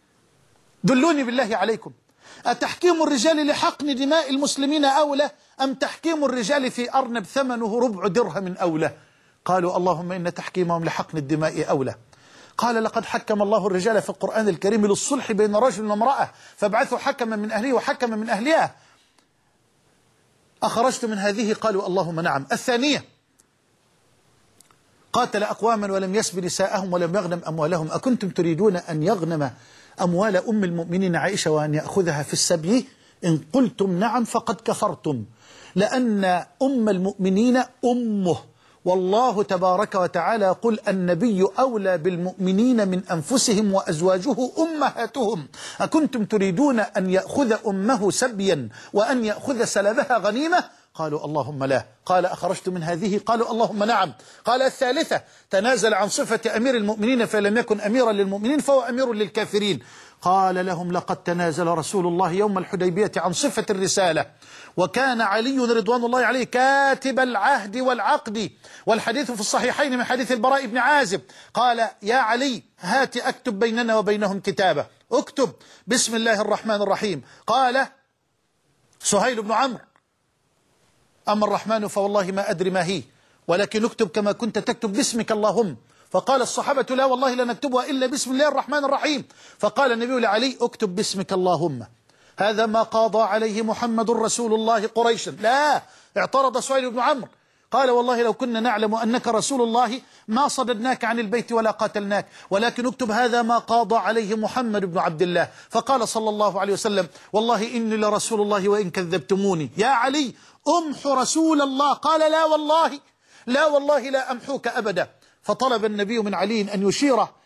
دلوني بالله عليكم، أتحكيم الرجال لحقن دماء المسلمين أولى أم تحكيم الرجال في أرنب ثمنه ربع درهم أولى؟ قالوا: اللهم إن تحكيمهم لحقن الدماء أولى. قال: لقد حكم الله الرجال في القرآن الكريم للصلح بين رجل وامرأة، فابعثوا حكما من أهله وحكما من أهلها. أخرجت من هذه؟ قالوا: اللهم نعم. الثانية: قاتل أقواما ولم يسب نساءهم ولم يغنم أموالهم، أكنتم تريدون أن يغنم أموال أم المؤمنين عائشة وأن يأخذها في السبي؟ إن قلتم نعم فقد كفرتم، لأن أم المؤمنين أمه، والله تبارك وتعالى يقول: النبي أولى بالمؤمنين من أنفسهم وأزواجه أمهاتهم، أكنتم تريدون أن يأخذ أمه سبيا وأن يأخذ سلبها غنيمة؟ قالوا: اللهم لا. قال: أخرجت من هذه؟ قالوا: اللهم نعم. قال: الثالثة: تنازل عن صفة أمير المؤمنين فلم يكن أميرا للمؤمنين فهو أمير للكافرين. قال لهم: لقد تنازل رسول الله يوم الحديبية عن صفة الرسالة، وكان علي رضوان الله عليه كاتب العهد والعقد. والحديث في الصحيحين من حديث البراء بن عازب قال: يا علي هات أكتب بيننا وبينهم كتابة، اكتب بسم الله الرحمن الرحيم. قال سهيل بن عمرو: أما الرحمن فوالله ما أدري ما هي، ولكن اكتب كما كنت تكتب باسمك اللهم. فقال الصحابة: لا والله لا نكتبها إلا بسم الله الرحمن الرحيم. فقال النبي لعلي: اكتب باسمك اللهم، هذا ما قاضى عليه محمد رسول الله قريشا. لا، اعترض سهيل بن عمرو قال: والله لو كنا نعلم أنك رسول الله ما صددناك عن البيت ولا قاتلناك، ولكن اكتب هذا ما قاضى عليه محمد بن عبد الله. فقال صلى الله عليه وسلم: والله إني لرسول الله وإن كذبتموني. يا علي أمح رسول الله. قال: لا والله لا والله لا أمحوك أبدا. فطلب النبي من علي أن يشير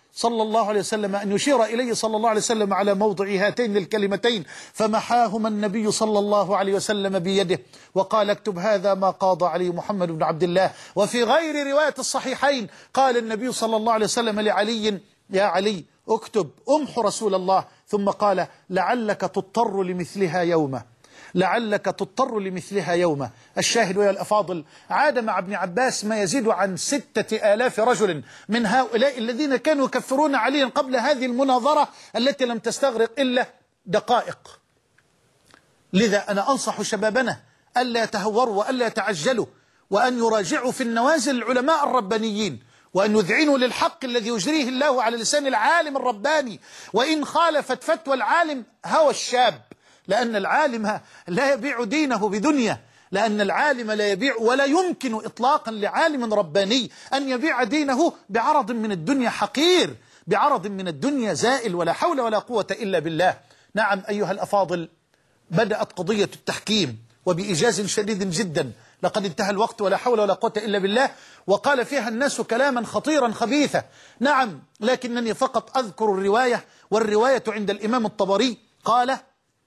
صلى الله عليه وسلم أن يشير إليه صلى الله عليه وسلم على موضع هاتين الكلمتين، فمحاهما النبي صلى الله عليه وسلم بيده وقال اكتب هذا ما قاضى عليه محمد بن عبد الله. وفي غير رواية الصحيحين قال النبي صلى الله عليه وسلم لعلي يا علي اكتب امح رسول الله، ثم قال لعلك تضطر لمثلها يوما، لعلك تضطر لمثلها يوما. الشاهد يا الأفاضل، عاد مع ابن عباس ما يزيد عن ستة آلاف رجل من هؤلاء الذين كانوا يكفرون عليا قبل هذه المناظرة التي لم تستغرق إلا دقائق. لذا أنا أنصح شبابنا ألا يتهوروا وألا يتعجلوا، وأن يراجعوا في النوازل العلماء الربانيين، وأن يذعنوا للحق الذي يجريه الله على لسان العالم الرباني، وإن خالفت فتوى العالم هوى الشاب، لأن العالم لا يبيع دينه بدنيا، لأن العالم لا يبيع ولا يمكن إطلاقا لعالم رباني أن يبيع دينه بعرض من الدنيا حقير، بعرض من الدنيا زائل، ولا حول ولا قوة إلا بالله. نعم أيها الأفاضل، بدأت قضية التحكيم وبإيجاز شديد جدا، لقد انتهى الوقت ولا حول ولا قوة إلا بالله، وقال فيها الناس كلاما خطيرا خبيثا. نعم، لكنني فقط أذكر الرواية، والرواية عند الإمام الطبري قال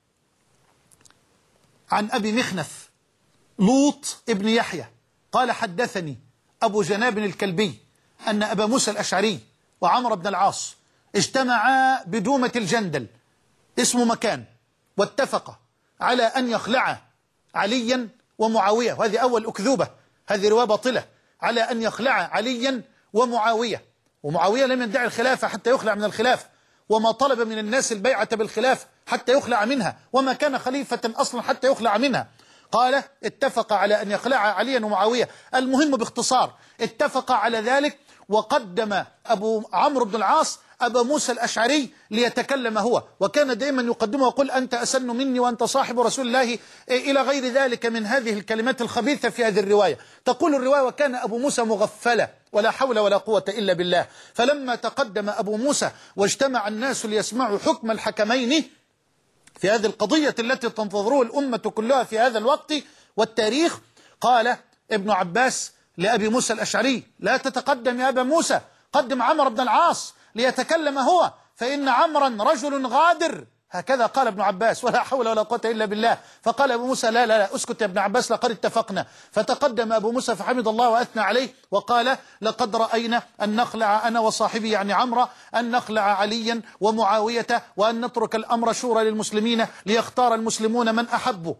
عن أبي مخنف لوط ابن يحيى قال حدثني أبو جناب الكلبي أن أبا موسى الأشعري وعمر بن العاص اجتمعا بدومة الجندل اسم مكان، واتفقا على أن يخلعا عليا ومعاوية، وهذه أول أكذوبة، هذه رواية باطلة، على أن يخلعا عليا ومعاوية، ومعاوية لم يدعي الخلافة حتى يخلع من الخلافة، وما طلب من الناس البيعة بالخلافة حتى يخلع منها، وما كان خليفة أصلا حتى يخلع منها. قال اتفق على أن يخلع عليا ومعاوية. المهم باختصار اتفق على ذلك، وقدم أبو عمرو بن العاص أبا موسى الأشعري ليتكلم هو، وكان دائما يقدمه ويقول أنت أسن مني وأنت صاحب رسول الله إلى غير ذلك من هذه الكلمات الخبيثة في هذه الرواية. تقول الرواية وكان أبو موسى مغفلة ولا حول ولا قوة إلا بالله. فلما تقدم أبو موسى واجتمع الناس ليسمعوا حكم الحكمين في هذه القضية التي تنتظرها الأمة كلها في هذا الوقت والتاريخ، قال ابن عباس لأبي موسى الأشعري لا تتقدم يا أبا موسى، قدم عمرو بن العاص ليتكلم هو، فإن عمرا رجل غادر. هكذا قال ابن عباس ولا حول ولا قوة إلا بالله. فقال أبو موسى لا لا لا اسكت يا ابن عباس، لقد اتفقنا. فتقدم أبو موسى فحمد الله وأثنى عليه وقال لقد رأينا أن نخلع أنا وصاحبي يعني عمرو، أن نخلع عليا ومعاوية، وأن نترك الأمر شورى للمسلمين ليختار المسلمون من أحبوا.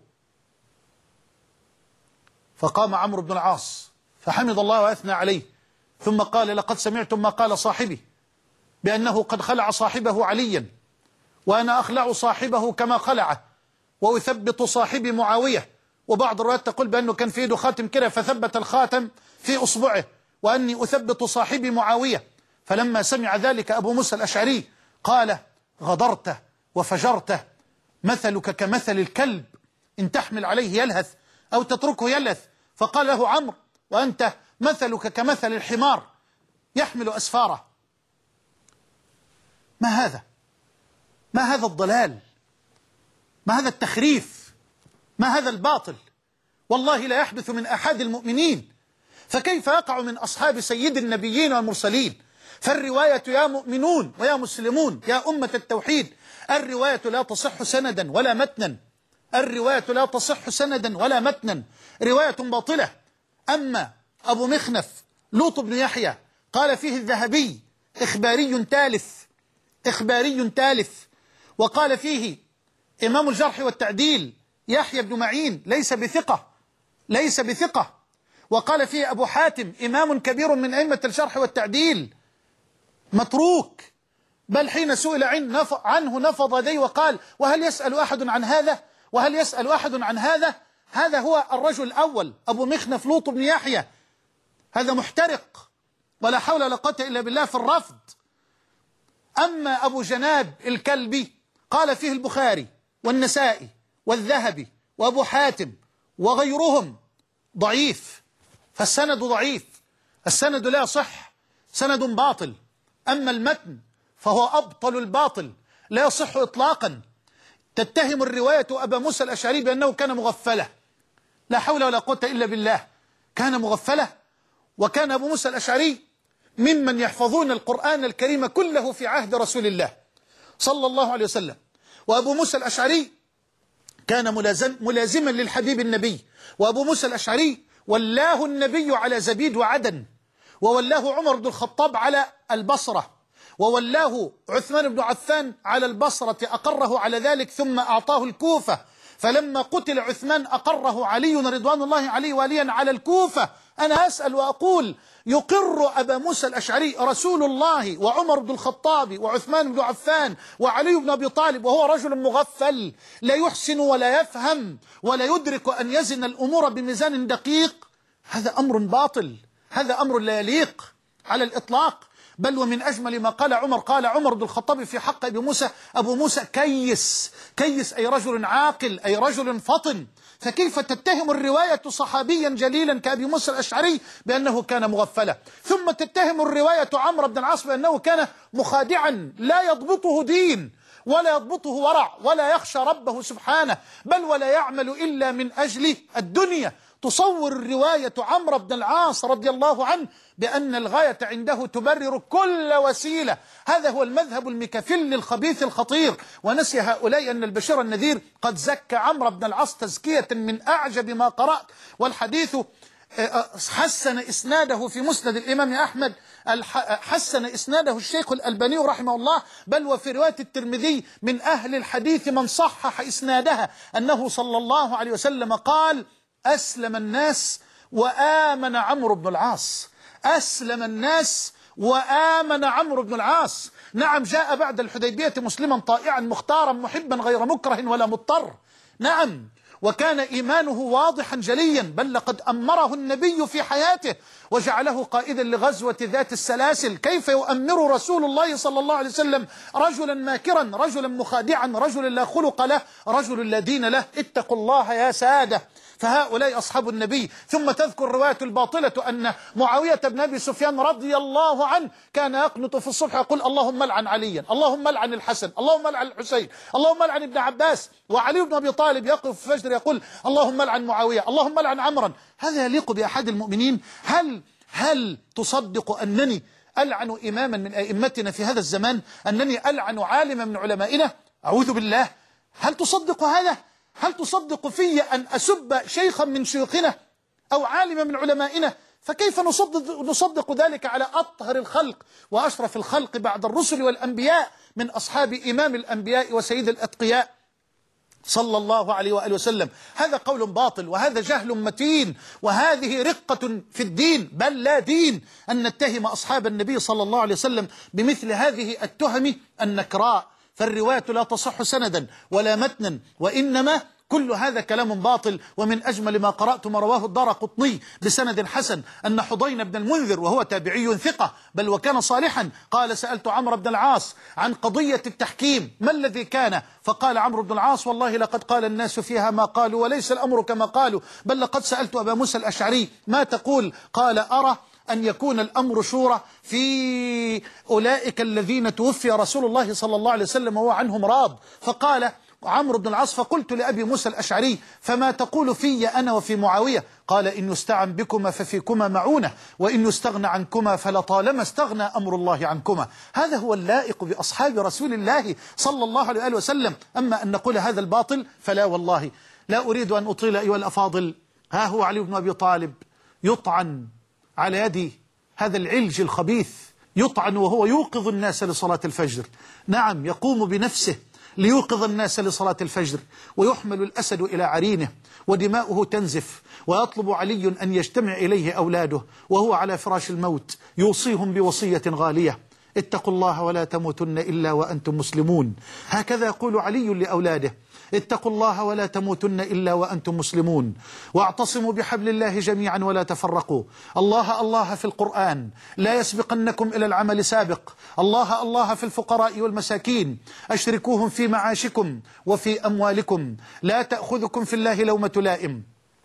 فقام عمرو بن العاص فحمد الله وأثنى عليه، ثم قال لقد سمعتم ما قال صاحبي بأنه قد خلع صاحبه عليا، وأنا أخلع صاحبه كما خلعه، وأثبت صاحبي معاوية. وبعض الروايات تقول بأنه كان في يده خاتم كده فثبت الخاتم في أصبعه، وأني أثبت صاحبي معاوية. فلما سمع ذلك أبو موسى الأشعري قال غدرت وفجرت، مثلك كمثل الكلب إن تحمل عليه يلهث أو تتركه يلهث. فقال له عمرو وأنت مثلك كمثل الحمار يحمل أسفاره. ما هذا؟ ما هذا الضلال؟ ما هذا التخريف؟ ما هذا الباطل؟ والله لا يحدث من أحد المؤمنين، فكيف يقع من أصحاب سيد النبيين والمرسلين؟ فالرواية يا مؤمنون ويا مسلمون يا أمة التوحيد، الرواية لا تصح سندا ولا متنا، الرواية لا تصح سندا ولا متنا، رواية باطلة. أما أبو مخنف لوط بن يحيى قال فيه الذهبي إخباري تالف، إخباري تالف. وقال فيه إمام الجرح والتعديل يحيى بن معين ليس بثقة، ليس بثقة. وقال فيه أبو حاتم إمام كبير من أئمة الجرح والتعديل متروك، بل حين سئل عنه نفض يديه وقال وهل يسأل أحد عن هذا؟ وهل يسأل أحد عن هذا؟ هذا هو الرجل الأول أبو مخنف لوط بن يحيى، هذا محترق ولا حول ولا قوة إلا بالله في الرفض. أما أبو جناب الكلبي قال فيه البخاري والنسائي والذهبي وأبو حاتم وغيرهم ضعيف، فالسند ضعيف، السند لا يصح، سند باطل. أما المتن فهو أبطل الباطل، لا يصح إطلاقا. تتهم الرواية أبا موسى الأشعري بأنه كان مغفلة، لا حول ولا قوة إلا بالله، كان مغفلة. وكان أبو موسى الأشعري ممن يحفظون القرآن الكريم كله في عهد رسول الله صلى الله عليه وسلم. وأبو موسى الأشعري كان ملازم ملازما للحبيب النبي، وأبو موسى الأشعري ولاه النبي على زبيد وعدن، وولاه عمر بن الخطاب على البصرة، وولاه عثمان بن عفان على البصرة أقره على ذلك ثم أعطاه الكوفة. فلما قتل عثمان أقره علي رضوان الله عليه واليا على الكوفة. أنا أسأل وأقول: يقر أبا موسى الأشعري رسول الله وعمر بن الخطاب وعثمان بن عفان وعلي بن أبي طالب وهو رجل مغفل لا يحسن ولا يفهم ولا يدرك أن يزن الأمور بميزان دقيق؟ هذا أمر باطل، هذا أمر لا يليق على الإطلاق. بل ومن أجمل ما قال عمر، قال عمر بن الخطاب في حق أبي موسى: أبو موسى كيس، كيس أي رجل عاقل، أي رجل فطن. فكيف تتهم الرواية صحابيا جليلا كأبي موسى الأشعري بأنه كان مغفلا، ثم تتهم الرواية عمرو بن العاص بأنه كان مخادعا لا يضبطه دين ولا يضبطه ورع ولا يخشى ربه سبحانه، بل ولا يعمل إلا من أجل الدنيا. تصور الرواية عمرو بن العاص رضي الله عنه بأن الغاية عنده تبرر كل وسيلة. هذا هو المذهب المكفل الخبيث الخطير. ونسي هؤلاء أن البشير النذير قد زكى عمرو بن العاص تزكية من أعجب ما قرأت، والحديث حسن إسناده في مسند الإمام أحمد، حسن إسناده الشيخ الألباني رحمه الله، بل وفي رواية الترمذي من أهل الحديث من صحح إسنادها أنه صلى الله عليه وسلم قال: أسلم الناس وآمن عمرو بن العاص. أسلم الناس وآمن عمرو بن العاص. نعم، جاء بعد الحديبية مسلما طائعا مختارا محبا غير مكره ولا مضطر. نعم، وكان إيمانه واضحا جليا، بل لقد أمره النبي في حياته وجعله قائدا لغزوة ذات السلاسل. كيف يؤمر رسول الله صلى الله عليه وسلم رجلا ماكرا، رجلا مخادعا، رجلا لا خلق له، رجل لا دين له؟ اتقوا الله يا سادة. فهؤلاء أصحاب النبي. ثم تذكر الرواية الباطلة أن معاوية بن أبي سفيان رضي الله عنه كان يقنط في الصبح يقول: اللهم لعن عليا، اللهم لعن الحسن، اللهم لعن الحسين، اللهم لعن ابن عباس. وعلي بن أبي طالب يقف في الفجر يقول: اللهم لعن معاوية، اللهم لعن عمرا. هذا يليق بأحد المؤمنين؟ هل هل تصدق أنني ألعن إماما من أئمتنا في هذا الزمان؟ أنني ألعن عالما من علمائنا؟ أعوذ بالله. هل تصدق هذا؟ هل تصدق في أن أسب شيخا من شيوخنا أو عالما من علمائنا؟ فكيف نصدق, نصدق ذلك على أطهر الخلق وأشرف الخلق بعد الرسل والأنبياء من أصحاب إمام الأنبياء وسيد الأتقياء صلى الله عليه وآله وسلم؟ هذا قول باطل، وهذا جهل متين، وهذه رقة في الدين، بل لا دين أن نتهم أصحاب النبي صلى الله عليه وسلم بمثل هذه التهم النكراء. فالرواية لا تصح سندا ولا متنا، وإنما كل هذا كلام باطل. ومن أجمل ما قرأت ما رواه الدارقطني بسند حسن أن حضين بن المنذر وهو تابعي ثقة بل وكان صالحا قال: سألت عمرو بن العاص عن قضية التحكيم ما الذي كان؟ فقال عمرو بن العاص: والله لقد قال الناس فيها ما قالوا وليس الأمر كما قالوا، بل لقد سألت أبا موسى الأشعري ما تقول؟ قال: أرى أن يكون الأمر شورى في أولئك الذين توفي رسول الله صلى الله عليه وسلم وهو عنهم راض. فقال عمرو بن العاص: فقلت لأبي موسى الأشعري: فما تقول في أنا وفي معاوية؟ قال: إن يستعن بكما ففيكما معونة، وإن يستغنى عنكما فلطالما استغنى أمر الله عنكما. هذا هو اللائق بأصحاب رسول الله صلى الله عليه وسلم. أما أن نقول هذا الباطل فلا والله. لا أريد أن أطيل أيها الأفاضل. ها هو علي بن أبي طالب يطعن على يد هذا العلج الخبيث، يطعن وهو يوقظ الناس لصلاة الفجر. نعم، يقوم بنفسه ليوقظ الناس لصلاة الفجر، ويحمل الأسد إلى عرينه ودماؤه تنزف، ويطلب علي أن يجتمع إليه أولاده وهو على فراش الموت يوصيهم بوصية غالية: اتقوا الله ولا تموتن إلا وأنتم مسلمون. هكذا يقول علي لأولاده: اتقوا الله ولا تموتن إلا وأنتم مسلمون، واعتصموا بحبل الله جميعا ولا تفرقوا. الله الله في القرآن، لا يسبقنكم إلى العمل سابق. الله الله في الفقراء والمساكين، أشركوهم في معاشكم وفي أموالكم. لا تأخذكم في الله لومة لائم،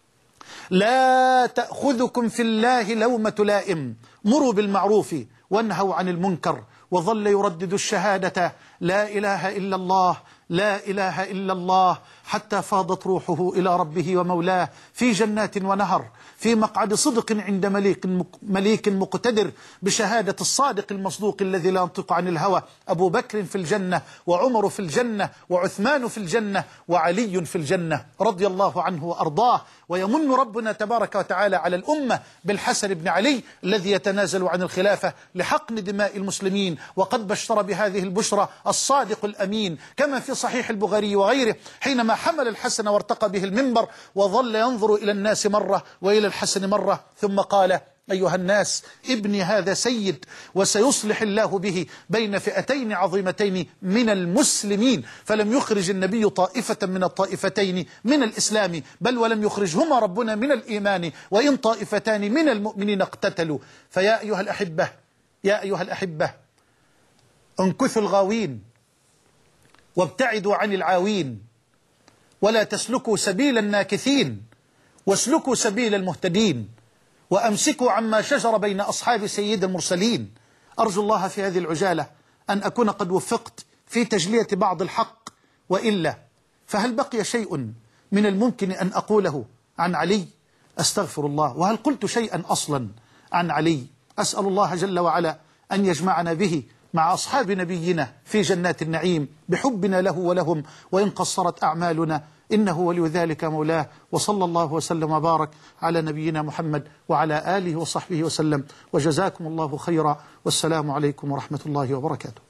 لا تأخذكم في الله لومة لائم. مروا بالمعروف وانهوا عن المنكر. وظل يردد الشهادة: لا إله إلا الله، لا إله إلا الله، حتى فاضت روحه إلى ربه ومولاه في جنات ونهر، في مقعد صدق عند مليك مليك مقتدر، بشهادة الصادق المصدوق الذي لا ينطق عن الهوى. أبو بكر في الجنة، وعمر في الجنة، وعثمان في الجنة، وعلي في الجنة رضي الله عنه وأرضاه. ويمن ربنا تبارك وتعالى على الأمة بالحسن بن علي الذي يتنازل عن الخلافة لحقن دماء المسلمين، وقد بشر بهذه البشرى الصادق الأمين كما في صحيح البخاري وغيره، حينما حمل الحسن وارتقى به المنبر وظل ينظر إلى الناس مرة وإلى الحسن مرة، ثم قال: أيها الناس، ابني هذا سيد، وسيصلح الله به بين فئتين عظيمتين من المسلمين. فلم يخرج النبي طائفة من الطائفتين من الإسلام، بل ولم يخرجهما ربنا من الإيمان، وإن طائفتان من المؤمنين اقتتلوا. فيا أيها الأحبة، يا أيها الأحبة، انكثوا الغاوين وابتعدوا عن العاوين، ولا تسلكوا سبيل الناكثين، واسلكوا سبيل المهتدين، وأمسكوا عما شجر بين أصحاب سيد المرسلين. أرجو الله في هذه العجالة أن أكون قد وفقت في تجلية بعض الحق، وإلا فهل بقي شيء من الممكن أن أقوله عن علي؟ أستغفر الله. وهل قلت شيئا أصلا عن علي؟ أسأل الله جل وعلا أن يجمعنا به مع أصحاب نبينا في جنات النعيم بحبنا له ولهم، وإن قصرت أعمالنا إنه ولي ذلك مولاه. وصلى الله وسلم وبارك على نبينا محمد وعلى آله وصحبه وسلم، وجزاكم الله خيرا، والسلام عليكم ورحمة الله وبركاته.